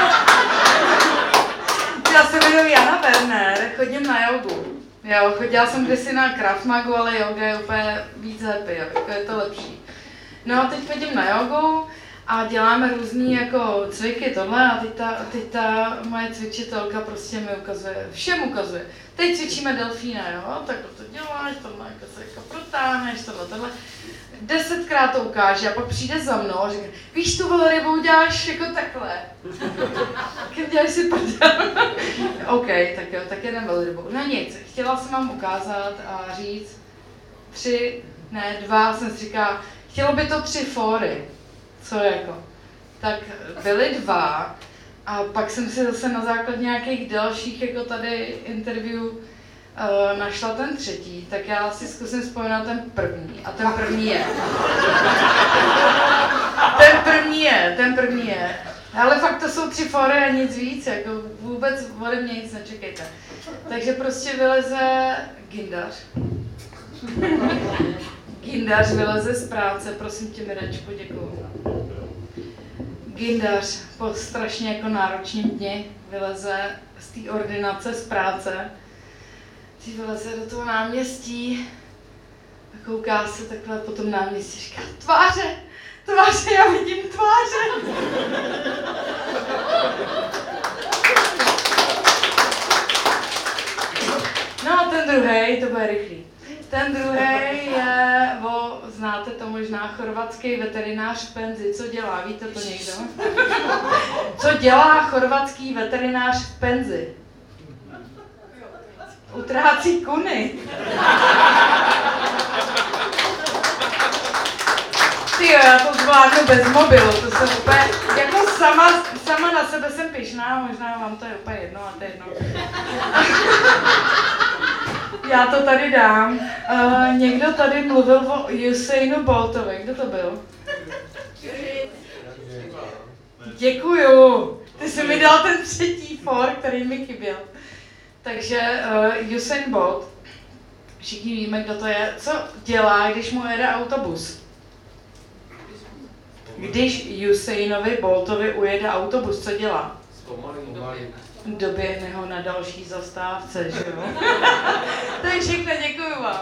Speaker 10: já se jmenuji Jana Werner, chodím na jogu. Jo, chodila jsem kdysi na Krav Magu, ale yoga je úplně víc happy, jako je to lepší. No a teď chodím na jogu a děláme různý jako cviky, tohle a teď ta, teď ta moje cvičitelka prostě mi ukazuje, všem ukazuje. Teď cvičíme delfína, jo, tak to děláš, tohle jako se jako protáhneš, tohle, tohle. Desetkrát to ukáže a pak přijde za mnou a říká, víš, tu velrybu děláš jako takhle. Tak děláš si prdel. OK, tak jo, tak jeden velrybu. No nic, chtěla jsem vám ukázat a říct tři, ne, dva, jsem si říkala, chtělo by to tři fóry. Co jako? Tak byly dva a pak jsem si zase na základě nějakých dalších jako tady interview uh, našla ten třetí, tak já si zkusím vzpomínat ten první. A ten první je. Ten první je, ten první je. Ale fakt to jsou tři fóry a nic víc, jako vůbec ode mě nic nečekejte. Takže prostě vyleze Gindař. Gindař vyleze z práce, prosím tě, Mirečku, děkuju. Gindař po strašně jako náročním dni vyleze z té ordinace z práce. Ty vyleze do toho náměstí a kouká se takhle po tom náměstí, říká tváře, tváře, já vidím tváře. No a ten druhej, to bude rychlý. Ten druhý je, o, znáte to možná, chorvatský veterinář v penzi. Co dělá, víte to někdo? Co dělá chorvatský veterinář v penzi? Utrácí kuny. Tyjo, já to zvládnu bez mobilu, to jsem úplně, jako sama, sama na sebe jsem pyšná, možná vám to je úplně jedno a to je jedno. Já to tady dám. Uh, někdo tady mluvil o Usainu Boltovi. Kdo to byl? Děkuju. Ty jsi mi dal ten třetí for, který mi chyběl. Takže uh, Usain Bolt. Všichni víme, kdo to je. Co dělá, když mu jede autobus? Když Usainovi Boltovi ujede autobus, co dělá? Doběhne ho na další zastávce, že jo? To je všechno, děkuju vám.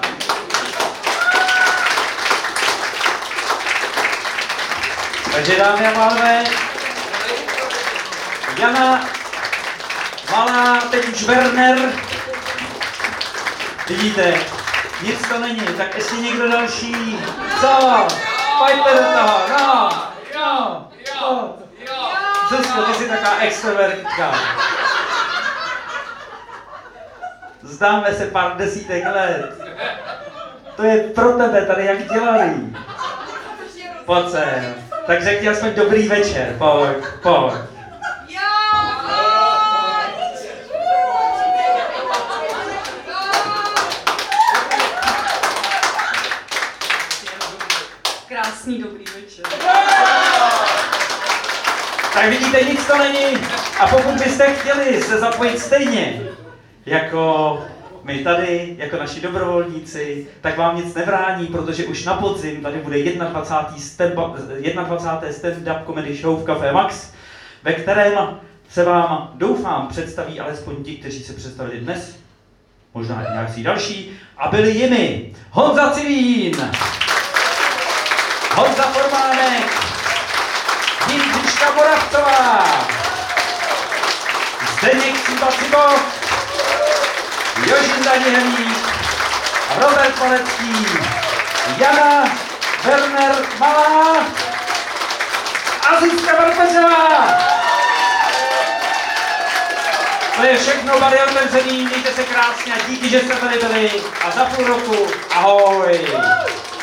Speaker 1: Takže dámy a pánové, Jana, Malá, teď už Werner. Vidíte, nic to není, tak jestli někdo další, co? Pojďte do toho, no, no, no. Zuzko, ty jsi taková extrovertka. Známe se pár desítek let. To je pro tebe tady jak dělají. Pojď sem. Tak řekni aspoň dobrý večer. Pojď, pojď.
Speaker 4: Krásný dobrý večer.
Speaker 1: Tak vidíte, nic to není. A pokud byste chtěli se zapojit stejně, jako my tady, jako naši dobrovolníci, tak vám nic nebrání, protože už na podzim tady bude dvacátá stand-up comedy show v Café Max, ve kterém se vám, doufám, představí alespoň ti, kteří se představili dnes, možná i nějaký další, a byli jimi Honza Civín, Honza Formánek, Jindřiška Moravcová, Zdeněk Ciba-Cibo, Jožin Danělík, Robert Palecký, Jana, Werner Malá a Zuzka Bartošová. To je všechno, bary otevřený, mějte se krásně a díky, že jste tady byli a za půl roku ahoj.